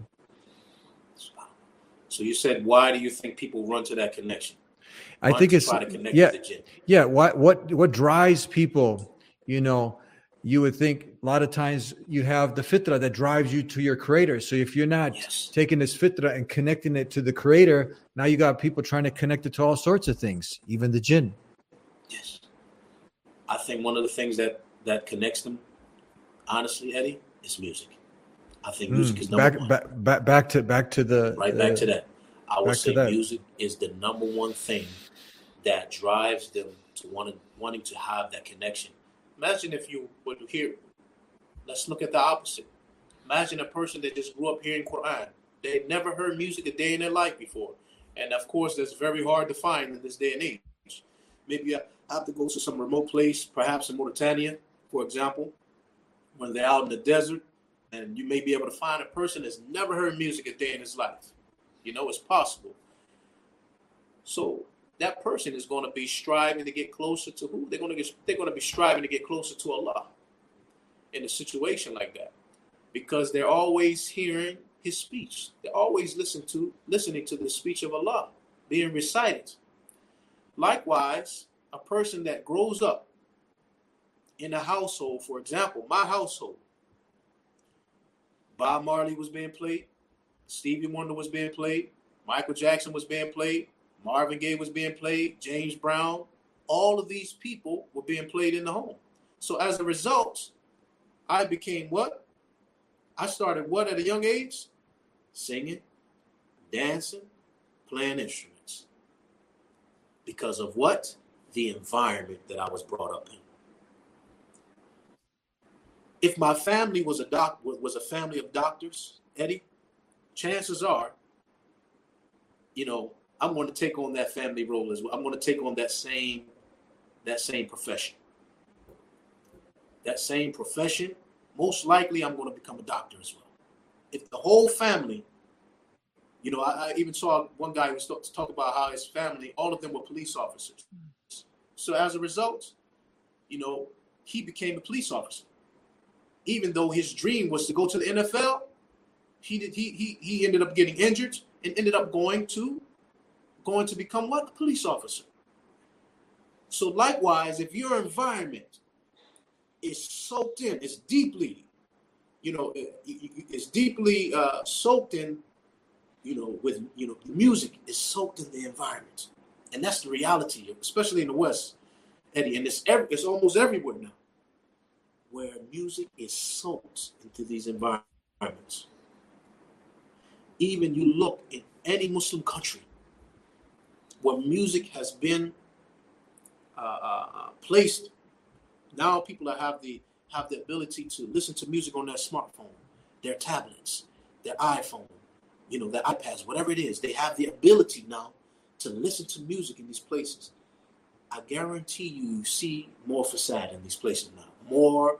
So you said, why do you think people run to that connection? I think it's try to connect with the jinn. Yeah. What drives people? You know, you would think a lot of times you have the fitra that drives you to your creator. So if you're not taking this fitra and connecting it to the creator, now you got people trying to connect it to all sorts of things, even the jinn. Yes. I think one of the things that connects them, honestly, Eddie, is music. I think music is number one. Back to that. I would say music is the number one thing that drives them to wanting to have that connection. Imagine if you would hear, let's look at the opposite. Imagine a person that just grew up hearing Quran. They never heard music a day in their life before. And of course, that's very hard to find in this day and age. Maybe you have to go to some remote place, perhaps in Mauritania, for example, when they're out in the desert, and you may be able to find a person that's never heard music a day in his life. You know, it's possible. So that person is going to be striving to get closer to who? They're going to be striving to get closer to Allah in a situation like that, because they're always hearing his speech. They're always listening to the speech of Allah being recited. Likewise, a person that grows up in a household, for example, my household, Bob Marley was being played, Stevie Wonder was being played, Michael Jackson was being played, Marvin Gaye was being played, James Brown. All of these people were being played in the home. So as a result, I became what? I started what at a young age? Singing, dancing, playing instruments. Because of what? The environment that I was brought up in. If my family was a family of doctors, Eddie, chances are, you know, I'm going to take on that family role as well. I'm going to take on that same profession. That same profession, most likely I'm going to become a doctor as well. If the whole family, you know, I even saw one guy who started to talk about how his family, all of them were police officers. So as a result, you know, he became a police officer. Even though his dream was to go to the NFL, he ended up getting injured and ended up going to become what? A police officer. So likewise, if your environment is soaked in, it's deeply, you know, it's deeply soaked in, you know, with, you know, the music is soaked in the environment. And that's the reality, especially in the West, Eddie. And it's almost everywhere now, where music is soaked into these environments. Even you look in any Muslim country where music has been placed, now people have the ability to listen to music on their smartphone, their tablets, their iPhone, you know, their iPads, whatever it is. They have the ability now to listen to music in these places. I guarantee you see more facade in these places now. More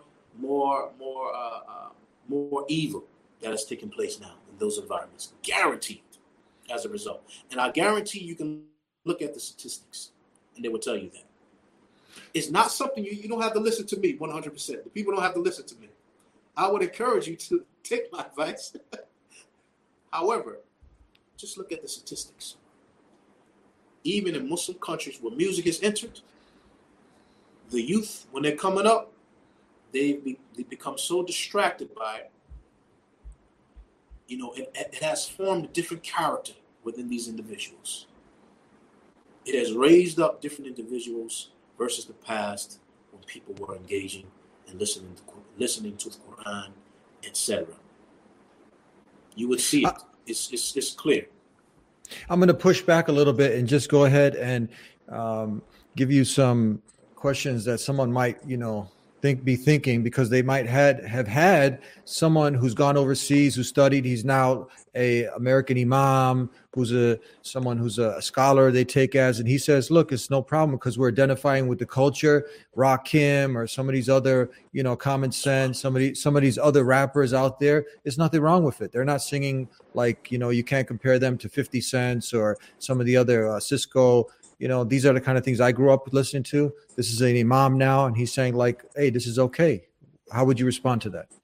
evil that is taking place now in those environments. Guaranteed as a result. And I guarantee you can look at the statistics and they will tell you that. It's not something you don't have to listen to me 100%. The people don't have to listen to me. I would encourage you to take my advice. However, just look at the statistics. Even in Muslim countries where music is entered, the youth, when they're coming up, they become so distracted by it. You know, it has formed a different character within these individuals. It has raised up different individuals versus the past when people were engaging and listening to the Quran, etc. You would see it. It's clear. I'm going to push back a little bit and just go ahead and give you some questions that someone might, be thinking, because they might have had someone who's gone overseas, who studied. He's now a American imam, someone who's a scholar they take as, and he says, look, it's no problem because we're identifying with the culture. Rakim or some of these other, Common Sense, some of these other rappers out there, there's nothing wrong with it. They're not singing like, you can't compare them to 50 Cent or some of the other Cisco. These are the kind of things I grew up listening to. This is an imam now, and he's saying like, hey, this is okay. How would you respond to that?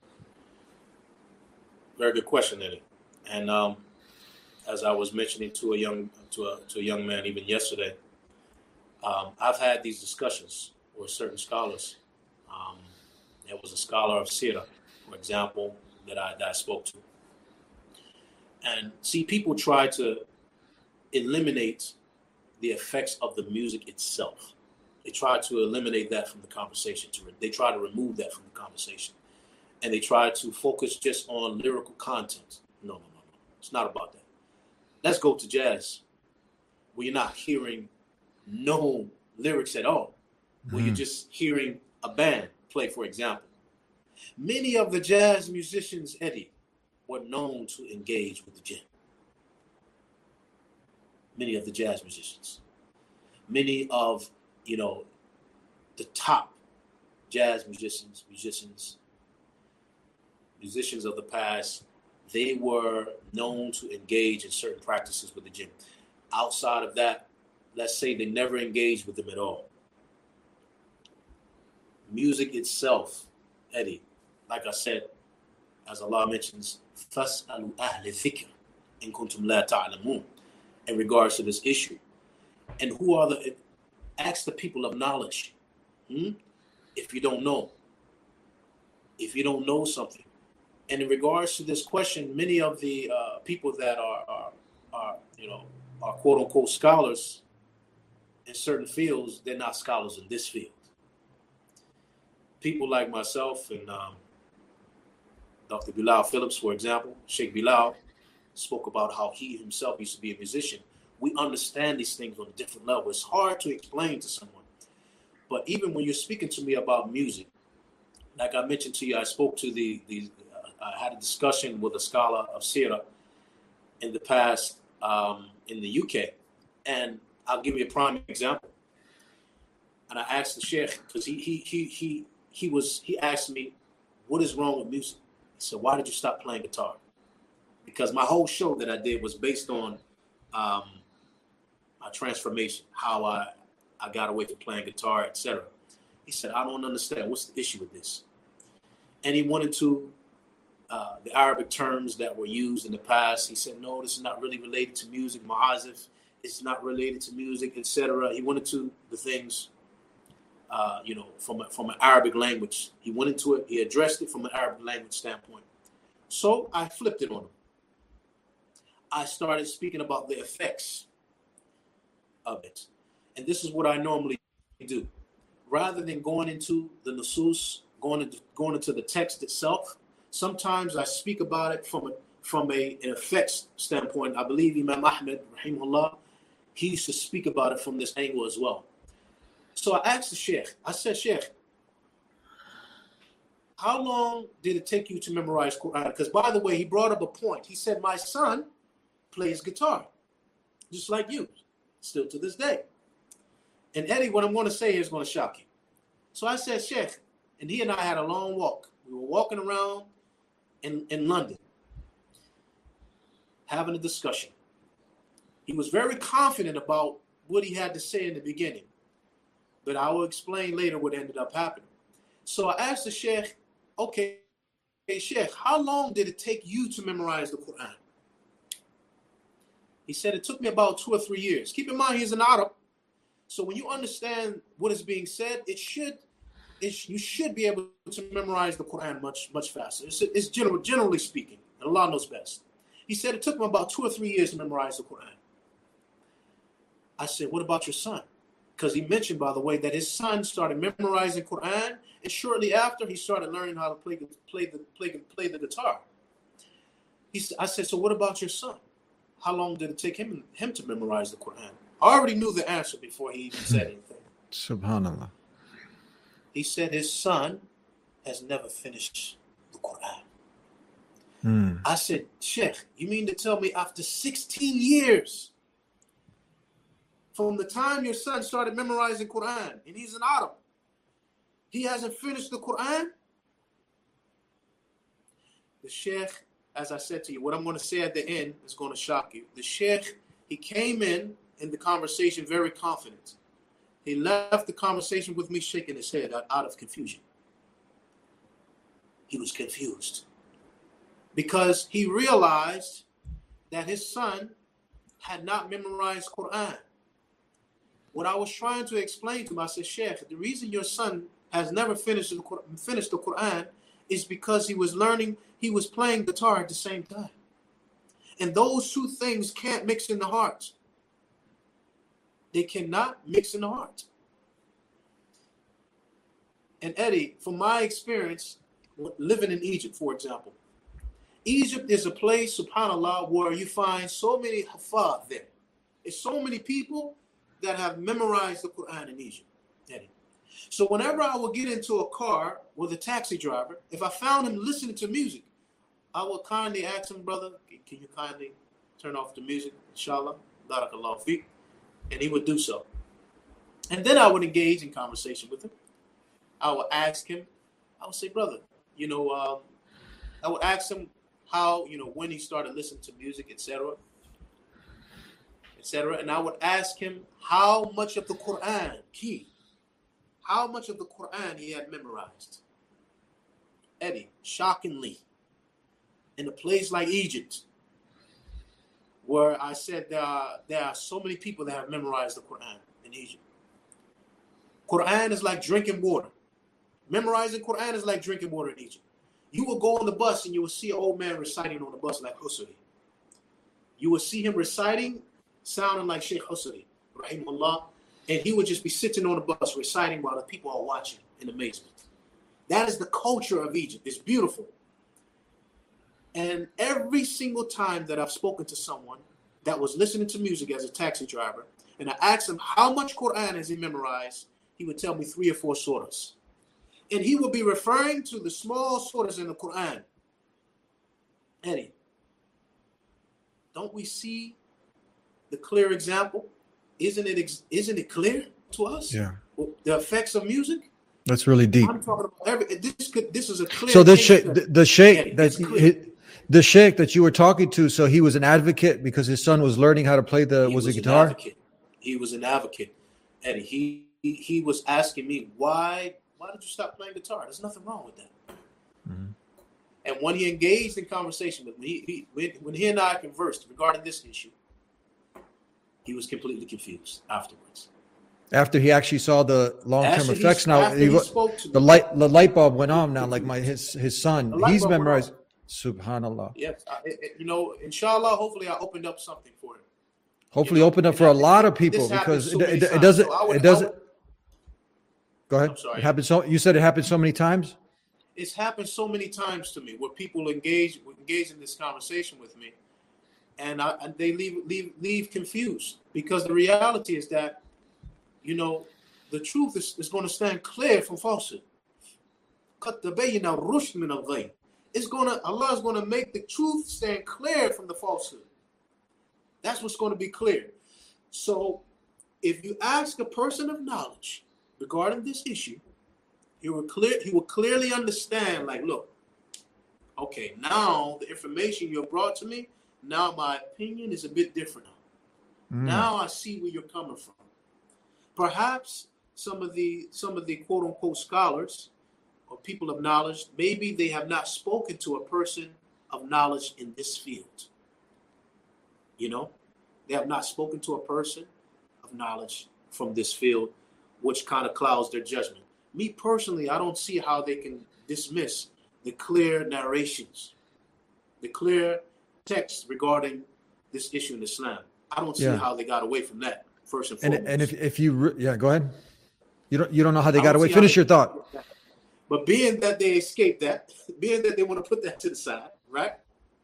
Very good question, Eddie. And as I was mentioning to a young man even yesterday, I've had these discussions with certain scholars. There was a scholar of Sirah, for example, that I spoke to. And see, people try to eliminate the effects of the music itself. They try to eliminate that from the conversation. They try to remove that from the conversation. And they try to focus just on lyrical content. No. It's not about that. Let's go to jazz, where you're not hearing no lyrics at all, where you're just hearing a band play, for example. Many of the jazz musicians, Eddie, were known to engage with the jinn. Many of the jazz musicians, many of, the top jazz musicians of the past, they were known to engage in certain practices with the jinn. Outside of that, let's say they never engaged with them at all. Music itself, Eddie, like I said, as Allah mentions, فَاسْأَلُوا أَهْلِ الذِّكْرِ إِن كُنتُمْ لَا تَعْلَمُونَ, in regards to this issue. And ask the people of knowledge, if you don't know something. And in regards to this question, many of the people that are quote unquote scholars in certain fields, they're not scholars in this field. People like myself and Dr. Bilal Phillips, for example, Sheikh Bilal, spoke about how he himself used to be a musician. We understand these things on a different level. It's hard to explain to someone. But even when you're speaking to me about music, like I mentioned to you, I spoke to I had a discussion with a scholar of Sirah in the past in the UK. And I'll give you a prime example. And I asked the sheikh, because he asked me, what is wrong with music? He said, why did you stop playing guitar? Because my whole show that I did was based on my transformation, how I got away from playing guitar, etc. He said, I don't understand. What's the issue with this? And he went into the Arabic terms that were used in the past. He said, no, this is not really related to music. Ma'azif, it's not related to music, etc. He went into the things, from an Arabic language. He went into it. He addressed it from an Arabic language standpoint. So I flipped it on him. I started speaking about the effects of it. And this is what I normally do. Rather than going into the nusus, going into the text itself, sometimes I speak about it from an effects standpoint. I believe Imam Ahmed, rahimahullah, he used to speak about it from this angle as well. So I asked the sheikh, I said, Sheikh, how long did it take you to memorize Quran? Because, by the way, he brought up a point. He said, my son plays guitar, just like you, still to this day. And Eddie, what I'm going to say is going to shock you. So I said, Sheikh, and he and I had a long walk. We were walking around in London, having a discussion. He was very confident about what he had to say in the beginning, but I will explain later what ended up happening. So I asked the Sheikh, okay, hey Sheikh, how long did it take you to memorize the Quran? He said, it took me about 2 or 3 years. Keep in mind, he's an Arab. So when you understand what is being said, you should be able to memorize the Quran much faster. It's generally speaking, and Allah knows best. He said it took him about 2 or 3 years to memorize the Quran. I said, what about your son? Because he mentioned, by the way, that his son started memorizing Quran, and shortly after, he started learning how to play the guitar. I said, so what about your son? How long did it take him to memorize the Quran? I already knew the answer before he even said anything. Subhanallah. He said his son has never finished the Quran. I said, Sheikh, you mean to tell me after 16 years, from the time your son started memorizing Quran, and he's an Arab, he hasn't finished the Quran? The Sheikh, as I said to you, what I'm going to say at the end is going to shock you. The Sheikh, he came in the conversation very confident. He left the conversation with me shaking his head out of confusion. He was confused because he realized that his son had not memorized Quran. What I was trying to explain to him, I said, Sheikh, the reason your son has never finished the Quran is because he was playing guitar at the same time. And those two things can't mix in the heart. They cannot mix in the heart. And Eddie, from my experience, living in Egypt, for example, Egypt is a place, subhanAllah, where you find so many hafad there. It's so many people that have memorized the Quran in Egypt, Eddie. So whenever I would get into a car with a taxi driver, if I found him listening to music, I would kindly ask him, brother, can you kindly turn off the music, inshallah, barakallahu feek, and he would do so. And then I would engage in conversation with him. I would ask him, I would say, brother, I would ask him how, when he started listening to music, etc. And I would ask him how much of the Quran, how much of the Quran he had memorized. Eddie, shockingly, in a place like Egypt, where I said there are so many people that have memorized the Quran in Egypt. Quran is like drinking water. Memorizing Quran is like drinking water in Egypt. You will go on the bus and you will see an old man reciting on the bus like Husari. You will see him reciting, sounding like Sheikh Husari, rahimahullah, and he would just be sitting on the bus reciting while the people are watching in amazement. That is the culture of Egypt. It's beautiful. And every single time that I've spoken to someone that was listening to music as a taxi driver, and I asked him how much Quran has he memorized, he would tell me 3 or 4 surahs. And he would be referring to the small surahs in the Quran. Eddie, don't we see the clear example? Isn't it clear to us? Yeah. The effects of music? That's really deep. I'm talking about this is a clear. So the sheikh that you were talking to, so he was an advocate because his son was learning how to play the guitar? He was an advocate. Eddie, he was asking me, why did you stop playing guitar? There's nothing wrong with that. Mm-hmm. And when he engaged in conversation with me, when he and I conversed regarding this issue, he was completely confused afterwards. After he actually saw the long-term effects, now the light bulb went on. Now, like his son, he's memorized. Subhanallah. Yes, inshallah. Hopefully, I opened up something for him. Hopefully, opened up for a lot of people because it doesn't. Go ahead. I'm sorry. It happened you said it happened so many times? It's happened so many times to me where people engage in this conversation with me, and they leave confused because the reality is that, the truth is going to stand clear from falsehood. Allah is going to make the truth stand clear from the falsehood. That's what's going to be clear. So if you ask a person of knowledge regarding this issue, he will clearly understand, like, look, okay, now the information you brought to me, now my opinion is a bit different. Now I see where you're coming from. Perhaps some of the quote unquote scholars or people of knowledge, maybe they have not spoken to a person of knowledge in this field. You know, they have not spoken to a person of knowledge from this field, which kind of clouds their judgment. Me personally, I don't see how they can dismiss the clear narrations, the clear text regarding this issue in Islam. I don't see how they got away from that, first and foremost. And if you go ahead. You don't know how they got away. Finish your thought. But being that they escaped that, being that they want to put that to the side, right?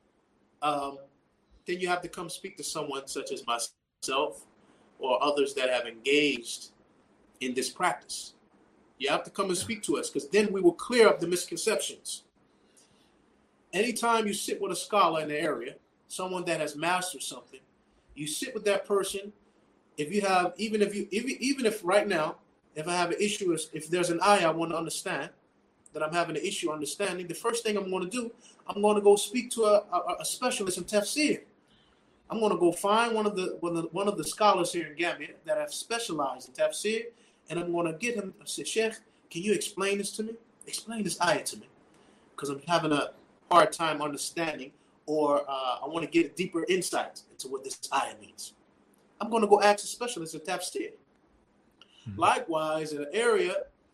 Then you have to come speak to someone such as myself or others that have engaged in this practice. You have to come and speak to us, because then we will clear up the misconceptions. Anytime you sit with a scholar in the area, someone that has mastered something, you sit with that person. If you have, even if right now, if I have an issue, if there's an ayah I want to understand, that I'm having an issue understanding, the first thing I'm going to do, I'm going to go speak to a specialist in tafsir. I'm going to go find one of the scholars here in Gambia that have specialized in tafsir, and I'm going to get him. I say, Sheikh, can you explain this to me? Explain this ayah to me, because I'm having a hard time understanding, or I want to get a deeper insight into what this ayah means. I'm going to go ask a specialist in tafsir. Mm-hmm. Likewise, in an area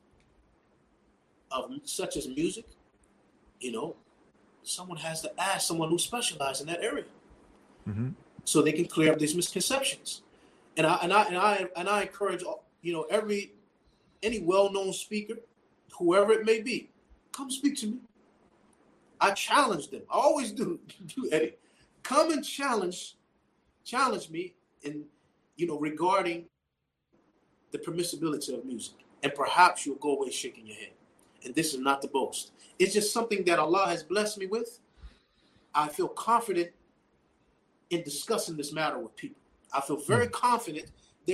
of such as music, you know, someone has to ask someone who specializes in that area, so they can clear up these misconceptions. And I encourage, you know, any well-known speaker, whoever it may be, come speak to me. I challenge them. I always do, Eddie. Come and challenge me in, you know, regarding the permissibility of music, and perhaps you'll go away shaking your head. And this is not to boast. It's just something that Allah has blessed me with. I feel confident in discussing this matter with people. I feel very confident.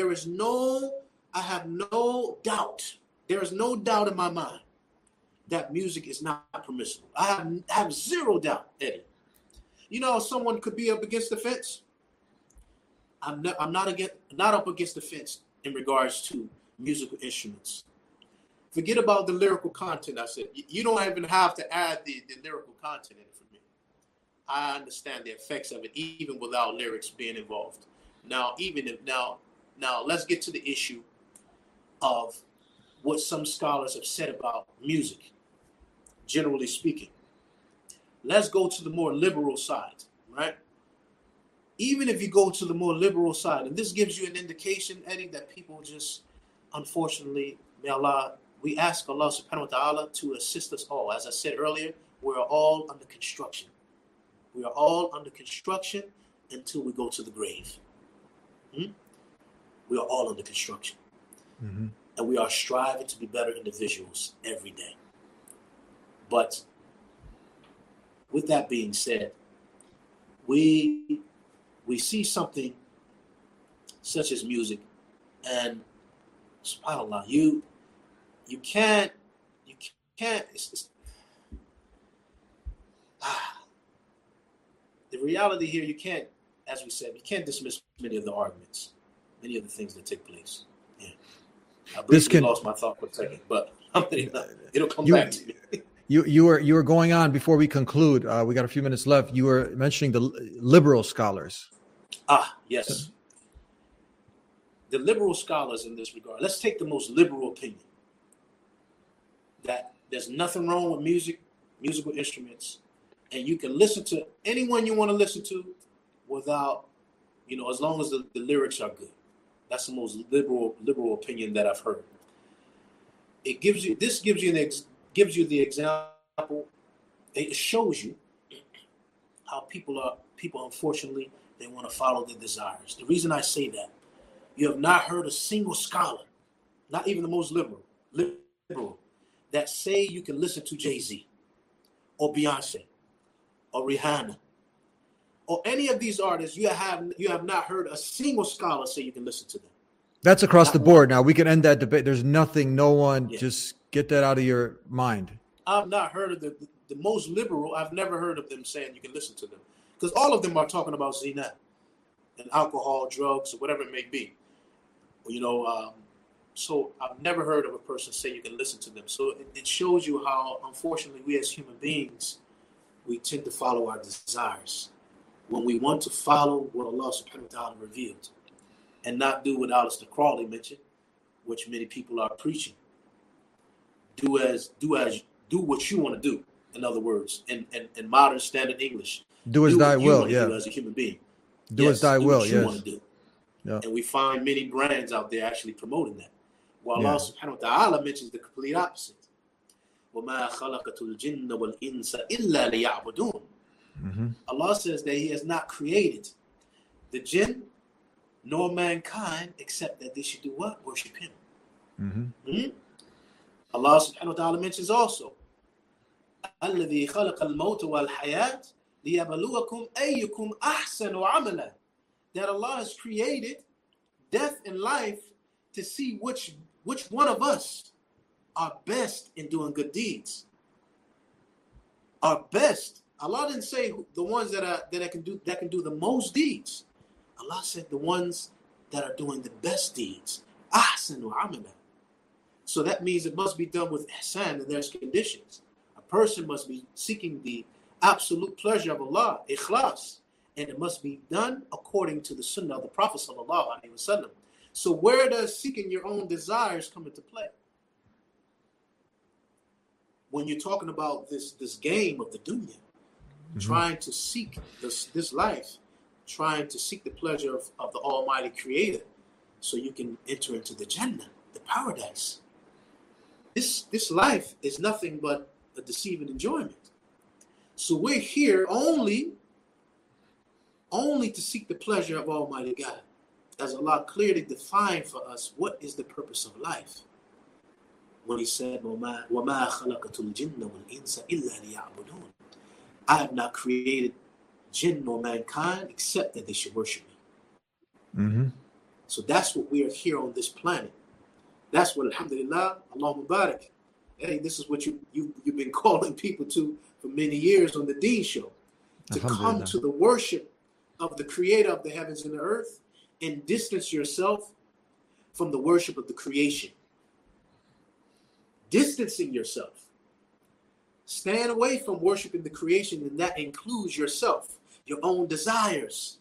I have no doubt. There is no doubt in my mind that music is not permissible. I have zero doubt, Eddie. You know, someone could be up against the fence. I'm not up against the fence in regards to musical instruments. Forget about the lyrical content. I said, you don't even have to add the lyrical content in it for me. I understand the effects of it, even without lyrics being involved. Now, now let's get to the issue of what some scholars have said about music, generally speaking. Let's go to the more liberal side, right? Even if you go to the more liberal side, and this gives you an indication, Eddie, that people just, unfortunately, we ask Allah subhanahu wa ta'ala to assist us all. As I said earlier, we're all under construction. We are all under construction until we go to the grave. We are all under construction. And we are striving to be better individuals every day. But with that being said, we see something such as music, and subhanAllah, you can't, the reality here, you can't, as we said, you can't dismiss many of the arguments, many of the things that take place. Yeah. I briefly lost my thought for a second, but it'll come back to me. You were going on before we conclude. We got a few minutes left. You were mentioning the liberal scholars. Yes. The liberal scholars in this regard. Let's take the most liberal opinion. That there's nothing wrong with musical instruments, and you can listen to anyone you want to listen to without, as long as the lyrics are good. That's the most liberal opinion that I've heard. It gives you the example. It shows you how people unfortunately, they want to follow their desires. The reason I say that, you have not heard a single scholar, not even the most liberal, that say you can listen to Jay-Z or Beyonce or Rihanna or any of these artists. You have not heard a single scholar say you can listen to them. That's across Not the one. board. Now we can end that debate. There's nothing, no one, Yeah. just get that out of your mind. I've not heard of the most liberal. I've never heard of them saying you can listen to them, because all of them are talking about zina and alcohol, drugs, or whatever it may be. You know, so I've never heard of a person say you can listen to them. So it shows you how, unfortunately, we as human beings, we tend to follow our desires when we want to follow what Allah subhanahu wa ta'ala revealed, and not do what Alistair Crowley mentioned, which many people are preaching. Do what you want to do. In other words, in modern standard English, Do as thy what you will, want to yeah. do as a human being. Do as thy will, what you yes. want to do. Yeah. And we find many brands out there actually promoting that. While Allah Yeah. subhanahu wa ta'ala mentions the complete opposite. وَمَا خَلَقَتُ الْجِنَّ وَالْإِنسَ إِلَّا لِيَعْبُدُونَ. Allah says that He has not created the jinn nor mankind except that they should do what? Worship Him. Allah subhanahu wa ta'ala mentions also الَّذِي خَلَقَ الْمَوْتَ وَالْحَيَاةِ لِيَبْلُوَكُمْ أَيُّكُمْ أَحْسَنُ عَمَلًا. That Allah has created death and life to see which one of us are best in doing good deeds. Are best. Allah didn't say the ones that can do the most deeds. Allah said the ones that are doing the best deeds. Ahsanu amala. So that means it must be done with ihsan, and there's conditions. A person must be seeking the absolute pleasure of Allah, ikhlas, and it must be done according to the sunnah of the Prophet sallallahu alaihi wasallam. So where does seeking your own desires come into play? When you're talking about this game of the dunya, trying to seek this life, trying to seek the pleasure of the Almighty Creator, so you can enter into the Jannah, the paradise. This life is nothing but a deceiving enjoyment. So we're here only to seek the pleasure of Almighty God, as Allah clearly defined for us what is the purpose of life. When He said, وَمَا خَلَقَتُ الْجِنَّ وَالْإِنسَ إِلَّا لِيَعْبُدُونَ. I have not created jinn nor mankind except that they should worship me. So that's what we are here on this planet. That's what, alhamdulillah, Allah Mubarak. Hey, this is what you've been calling people to for many years on the Deen Show. To come to the worship of the Creator of the heavens and the earth, and distance yourself from the worship of the creation. Distancing yourself. Stand away from worshiping the creation, and that includes yourself, your own desires.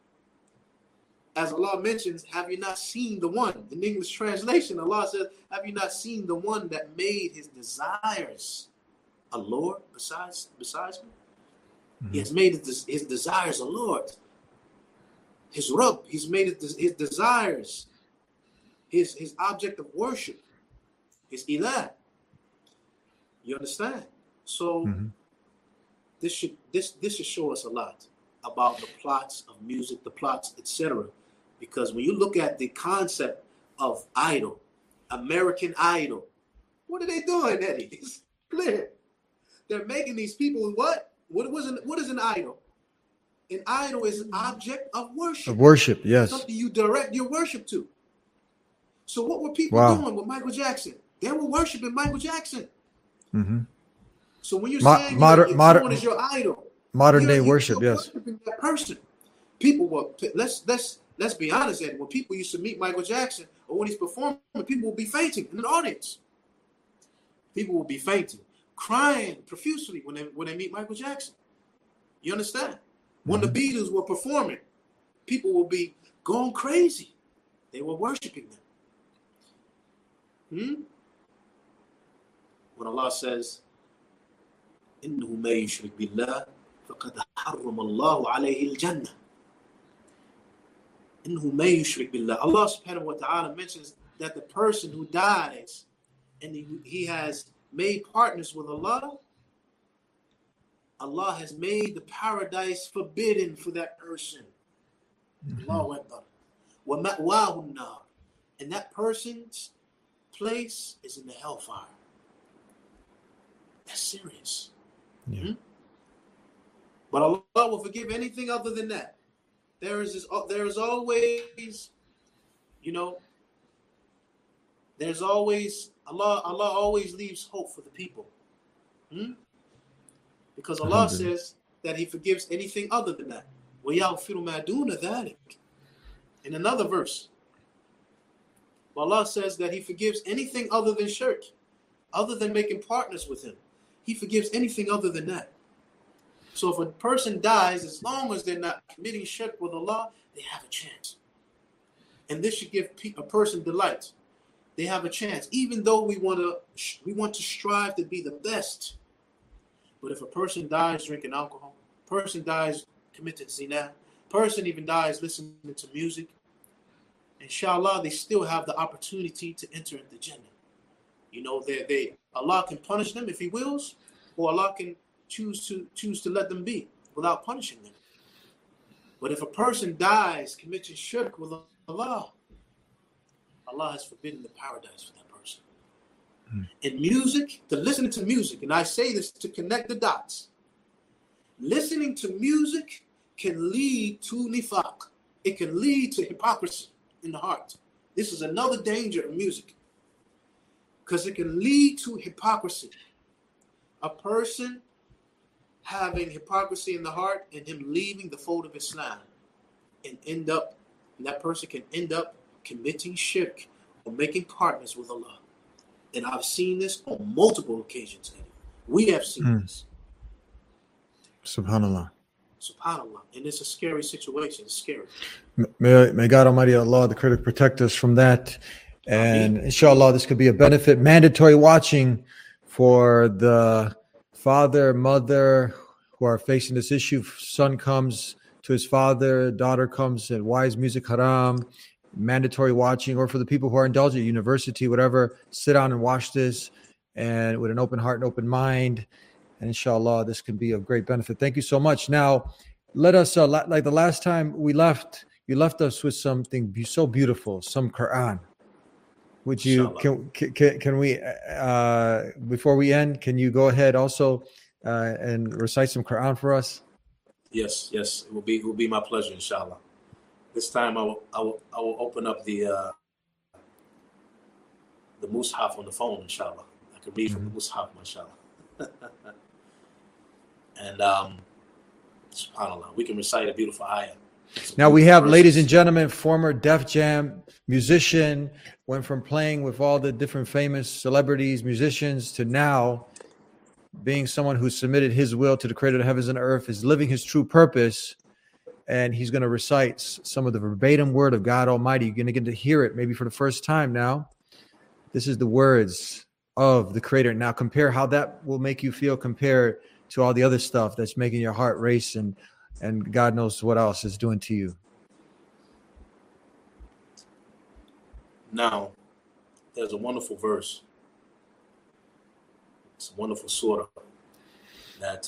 As Allah mentions, have you not seen the one? In English translation, Allah says, have you not seen the one that made his desires a Lord besides me? He has made his desires a Lord. His Rabb, He's made his desires his object of worship, his Ilah. You understand? So this should show us a lot about the plots of music, the plots, etc. Because when you look at the concept of idol, American Idol, what are they doing, Eddie? It's clear. They're making these people what? What is an idol? An idol is an object of worship. Of worship, yes. Something you direct your worship to. So what were people doing with Michael Jackson? They were worshiping Michael Jackson. So when you're saying someone is your idol, modern day worship, yes. Worshiping that person. People were let's be honest, Ed. When people used to meet Michael Jackson or when he's performing, people will be fainting in the audience. People will be fainting, crying profusely when they meet Michael Jackson. You understand? When the Beatles were performing, people will be going crazy. They were worshiping them. When Allah says, إِنَّهُ مَن يُشْرِكْ بِاللَّهِ فَقَدْ حَرَّمَ اللَّهُ عَلَيْهِ الْجَنَّةِ. إِنَّهُ مَن يُشْرِكْ بِاللَّهِ. Allah subhanahu wa ta'ala mentions that the person who dies and he has made partners with Allah, Allah has made the paradise forbidden for that person. Allahu Akbar. وَمَأْوَاهُ النَّارِ. And that person's place is in the hellfire. That's serious. But Allah will forgive anything other than that. There is always, There's always Allah always leaves hope for the people. Because Allah says that He forgives anything other than that. وَيَغْفِرُ مَا دُونَ ذَلِكَ. In another verse, Allah says that He forgives anything other than shirk, other than making partners with Him. He forgives anything other than that. So if a person dies, as long as they're not committing shirk with Allah, they have a chance. And this should give a person delight. They have a chance, even though we want to strive to be the best. But if a person dies drinking alcohol, person dies committing zina, person even dies listening to music, inshallah, they still have the opportunity to enter into Jannah. You know, Allah can punish them if He wills, or Allah can choose to let them be without punishing them. But if a person dies committing shirk with Allah, Allah has forbidden the paradise for that person. In music, to listen to music, and I say this to connect the dots, listening to music can lead to nifaq. It can lead to hypocrisy in the heart. This is another danger of music, because it can lead to hypocrisy. A person having hypocrisy in the heart and him leaving the fold of Islam, and that person can end up committing shirk or making partners with Allah. And I've seen this on multiple occasions. We have seen this. Subhanallah. Subhanallah. And it's a scary situation. It's scary. May God Almighty Allah, the Creator, protect us from that. And inshallah, this could be a benefit. Mandatory watching for the father, mother who are facing this issue. Son comes to his father, daughter comes, and why is music haram? Mandatory watching. Or for the people who are indulgent, university, whatever, sit down and watch this, and with an open heart and open mind. And inshallah, this can be of great benefit. Thank you so much. Now, let us, like the last time we left, you left us with something so beautiful, some Quran. Would you, can we, before we end, can you go ahead also and recite some Quran for us? Yes. It will be my pleasure, inshallah. This time I will open up the Mus'haf on the phone, inshallah. I can read from the Mus'haf, inshallah. And subhanallah, we can recite a beautiful ayah. Now we have, ladies and gentlemen, former Def Jam musician, went from playing with all the different famous celebrities, musicians, to now being someone who submitted his will to the Creator of the heavens and earth, is living his true purpose, and he's going to recite some of the verbatim word of God Almighty. You're going to get to hear it maybe for the first time now. This is the words of the Creator. Now compare how that will make you feel compared to all the other stuff that's making your heart race and God knows what else is doing to you. Now, there's a wonderful verse. It's a wonderful surah that,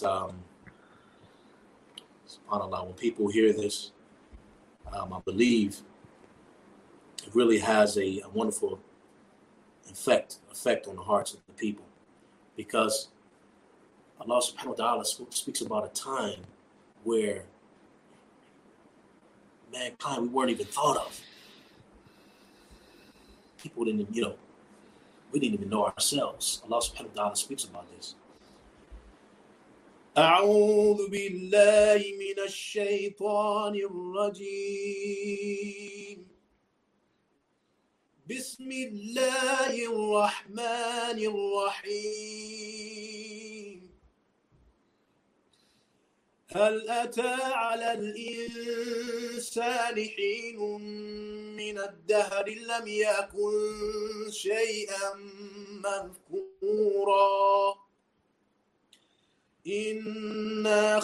subhanAllah, when people hear this, I believe it really has a wonderful effect on the hearts of the people, because Allah subhanahu wa ta'ala speaks about a time where mankind, we weren't even thought of. People didn't, we didn't even know ourselves. Allah subhanahu wa ta'ala speaks about this. أعوذ بالله من الشيطان الرجيم بسم الله الرحمن الرحيم هل أتى على الإنسان حين من الدهر لم يكن شيئا مذكورا إنا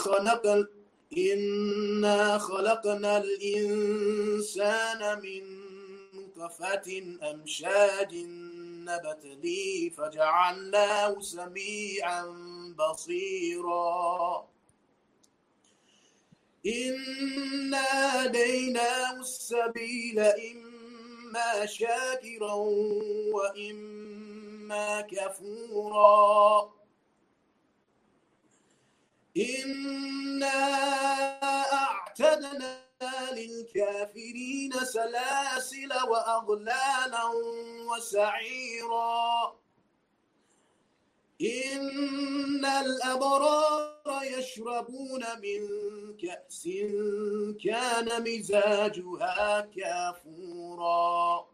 خلقنا الإنسان من نطفة أمشاج نبتليه فجعلناه سميعا بصيرا إنا هديناه السبيل إما شاكرا وإما كفورا إنا أعتدنا للكافرين سلاسل وأغلالا وسعيرا إن الأبرار يشربون من كأس كان مزاجها كافورا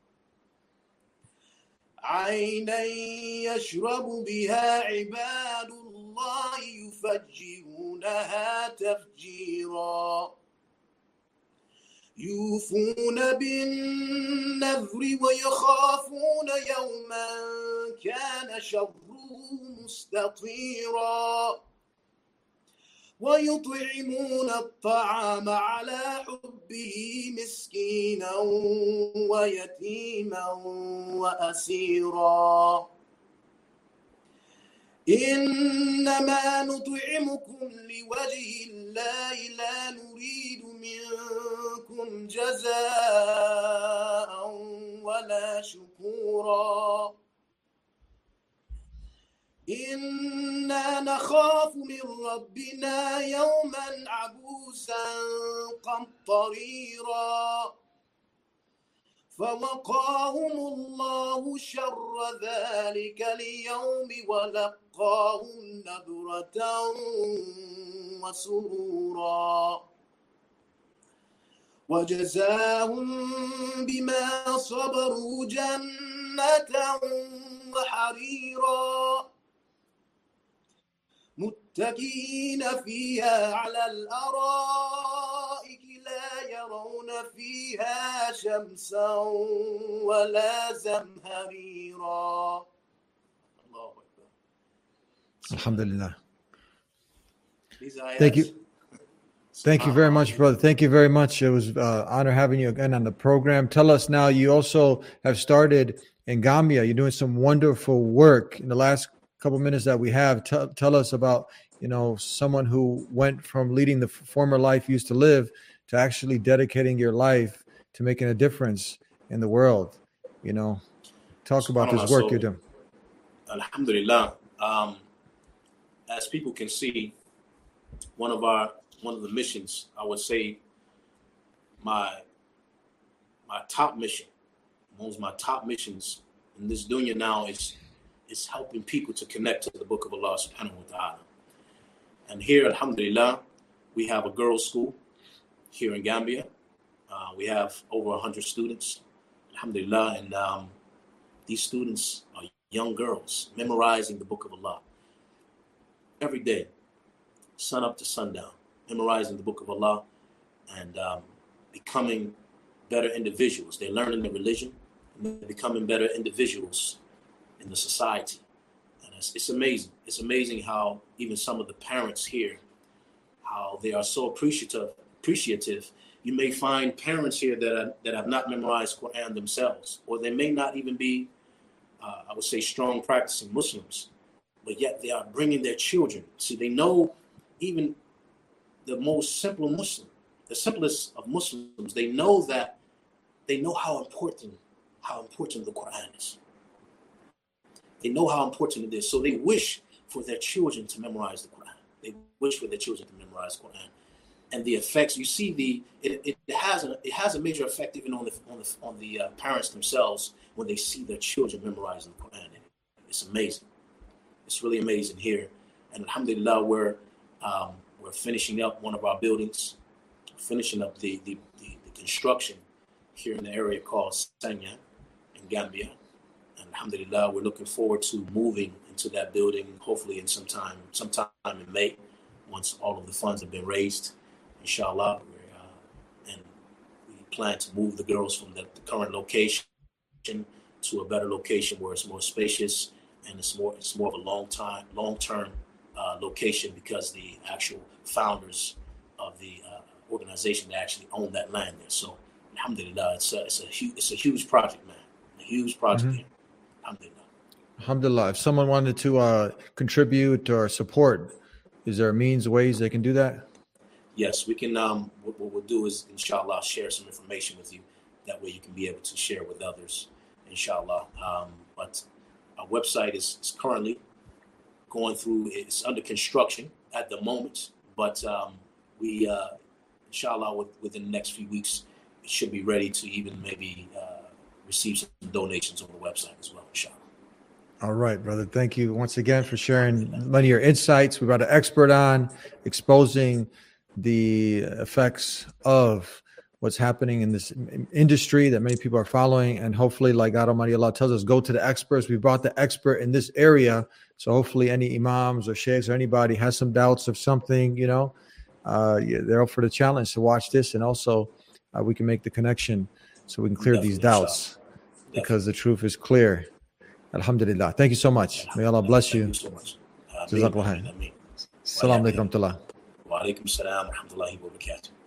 عينا يشرب بها عباد الله يفجرونها تفجيرا يوفون بالنذر ويخافون يوما كان شره مستطيرا ويطعمون الطعام على حبه مسكينا ويتيما وأسيرا إنما نطعمكم لوجه الله لا نريد منكم جزاء ولا شكورا إنا نخاف من ربنا يوما عبوسا قمطريرا فوقاهم الله شر ذلك اليوم ولقاهم نضرة وسرورا وجزاهم بما صبروا جنة وحريرا متكئين فيها على الأرائك لا يرون فيها شمسا ولا زمهريرا. الله أكبر. Alhamdulillah. These ayats. Thank you. Thank you very much, brother. Thank you very much. It was an honor having you again on the program. Tell us now, you also have started in Gambia. You're doing some wonderful work. In the last couple minutes that we have, tell us about, someone who went from leading the former life you used to live to actually dedicating your life to making a difference in the world. Talk about this work you're doing. Alhamdulillah. As people can see, one of the missions, I would say my top mission, one of my top missions in this dunya now is helping people to connect to the book of Allah subhanahu wa ta'ala. And here, alhamdulillah, we have a girls' school here in Gambia. We have over 100 students, alhamdulillah, and these students are young girls memorizing the book of Allah every day, sun up to sundown, memorizing the book of Allah and becoming better individuals. They're learning the religion and they're becoming better individuals in the society. And it's amazing. It's amazing how even some of the parents here, how they are so appreciative. You may find parents here that have not memorized Quran themselves, or they may not even be, I would say, strong practicing Muslims, but yet they are bringing their children. See, they know even the most simple Muslim, the simplest of Muslims, they know how important the Quran is. They know how important it is. So they wish for their children to memorize the Quran. They wish for their children to memorize Quran. And the effects, you see, it has a major effect even on the parents themselves when they see their children memorizing the Quran. It's amazing. It's really amazing here. And alhamdulillah, we're finishing up one of our buildings, finishing up the construction here in the area called Sanya in Gambia. And alhamdulillah, we're looking forward to moving into that building, hopefully in sometime in May, once all of the funds have been raised, inshallah. And we plan to move the girls from the current location to a better location where it's more spacious and it's more of a long-term location, because the actual founders of the organization, they actually own that land there. So alhamdulillah, it's a huge project, man. A huge project here. Alhamdulillah. Alhamdulillah. If someone wanted to contribute or support, is there ways they can do that? Yes, we can. What we'll do is, inshallah, share some information with you. That way you can be able to share with others, inshallah. But our website is currently going through, it's under construction at the moment, but we inshallah, within the next few weeks, it should be ready to even maybe receive some donations on the website as well, inshallah. All right, brother. Thank you once again for sharing many of your insights. We brought an expert on exposing the effects of what's happening in this industry that many people are following. And hopefully, like God Almighty Allah tells us, go to the experts. We brought the expert in this area. So hopefully any imams or sheikhs or anybody has some doubts of something, they're up for the challenge to watch this. And also we can make the connection so we can clear these doubts because the truth is clear. Alhamdulillah. Thank you so much. May Allah bless you. Thank you so much. Jazakallah khair. Assalamu alaikum. Wa alaikum salam wa rahmatullahi wa barakatuh.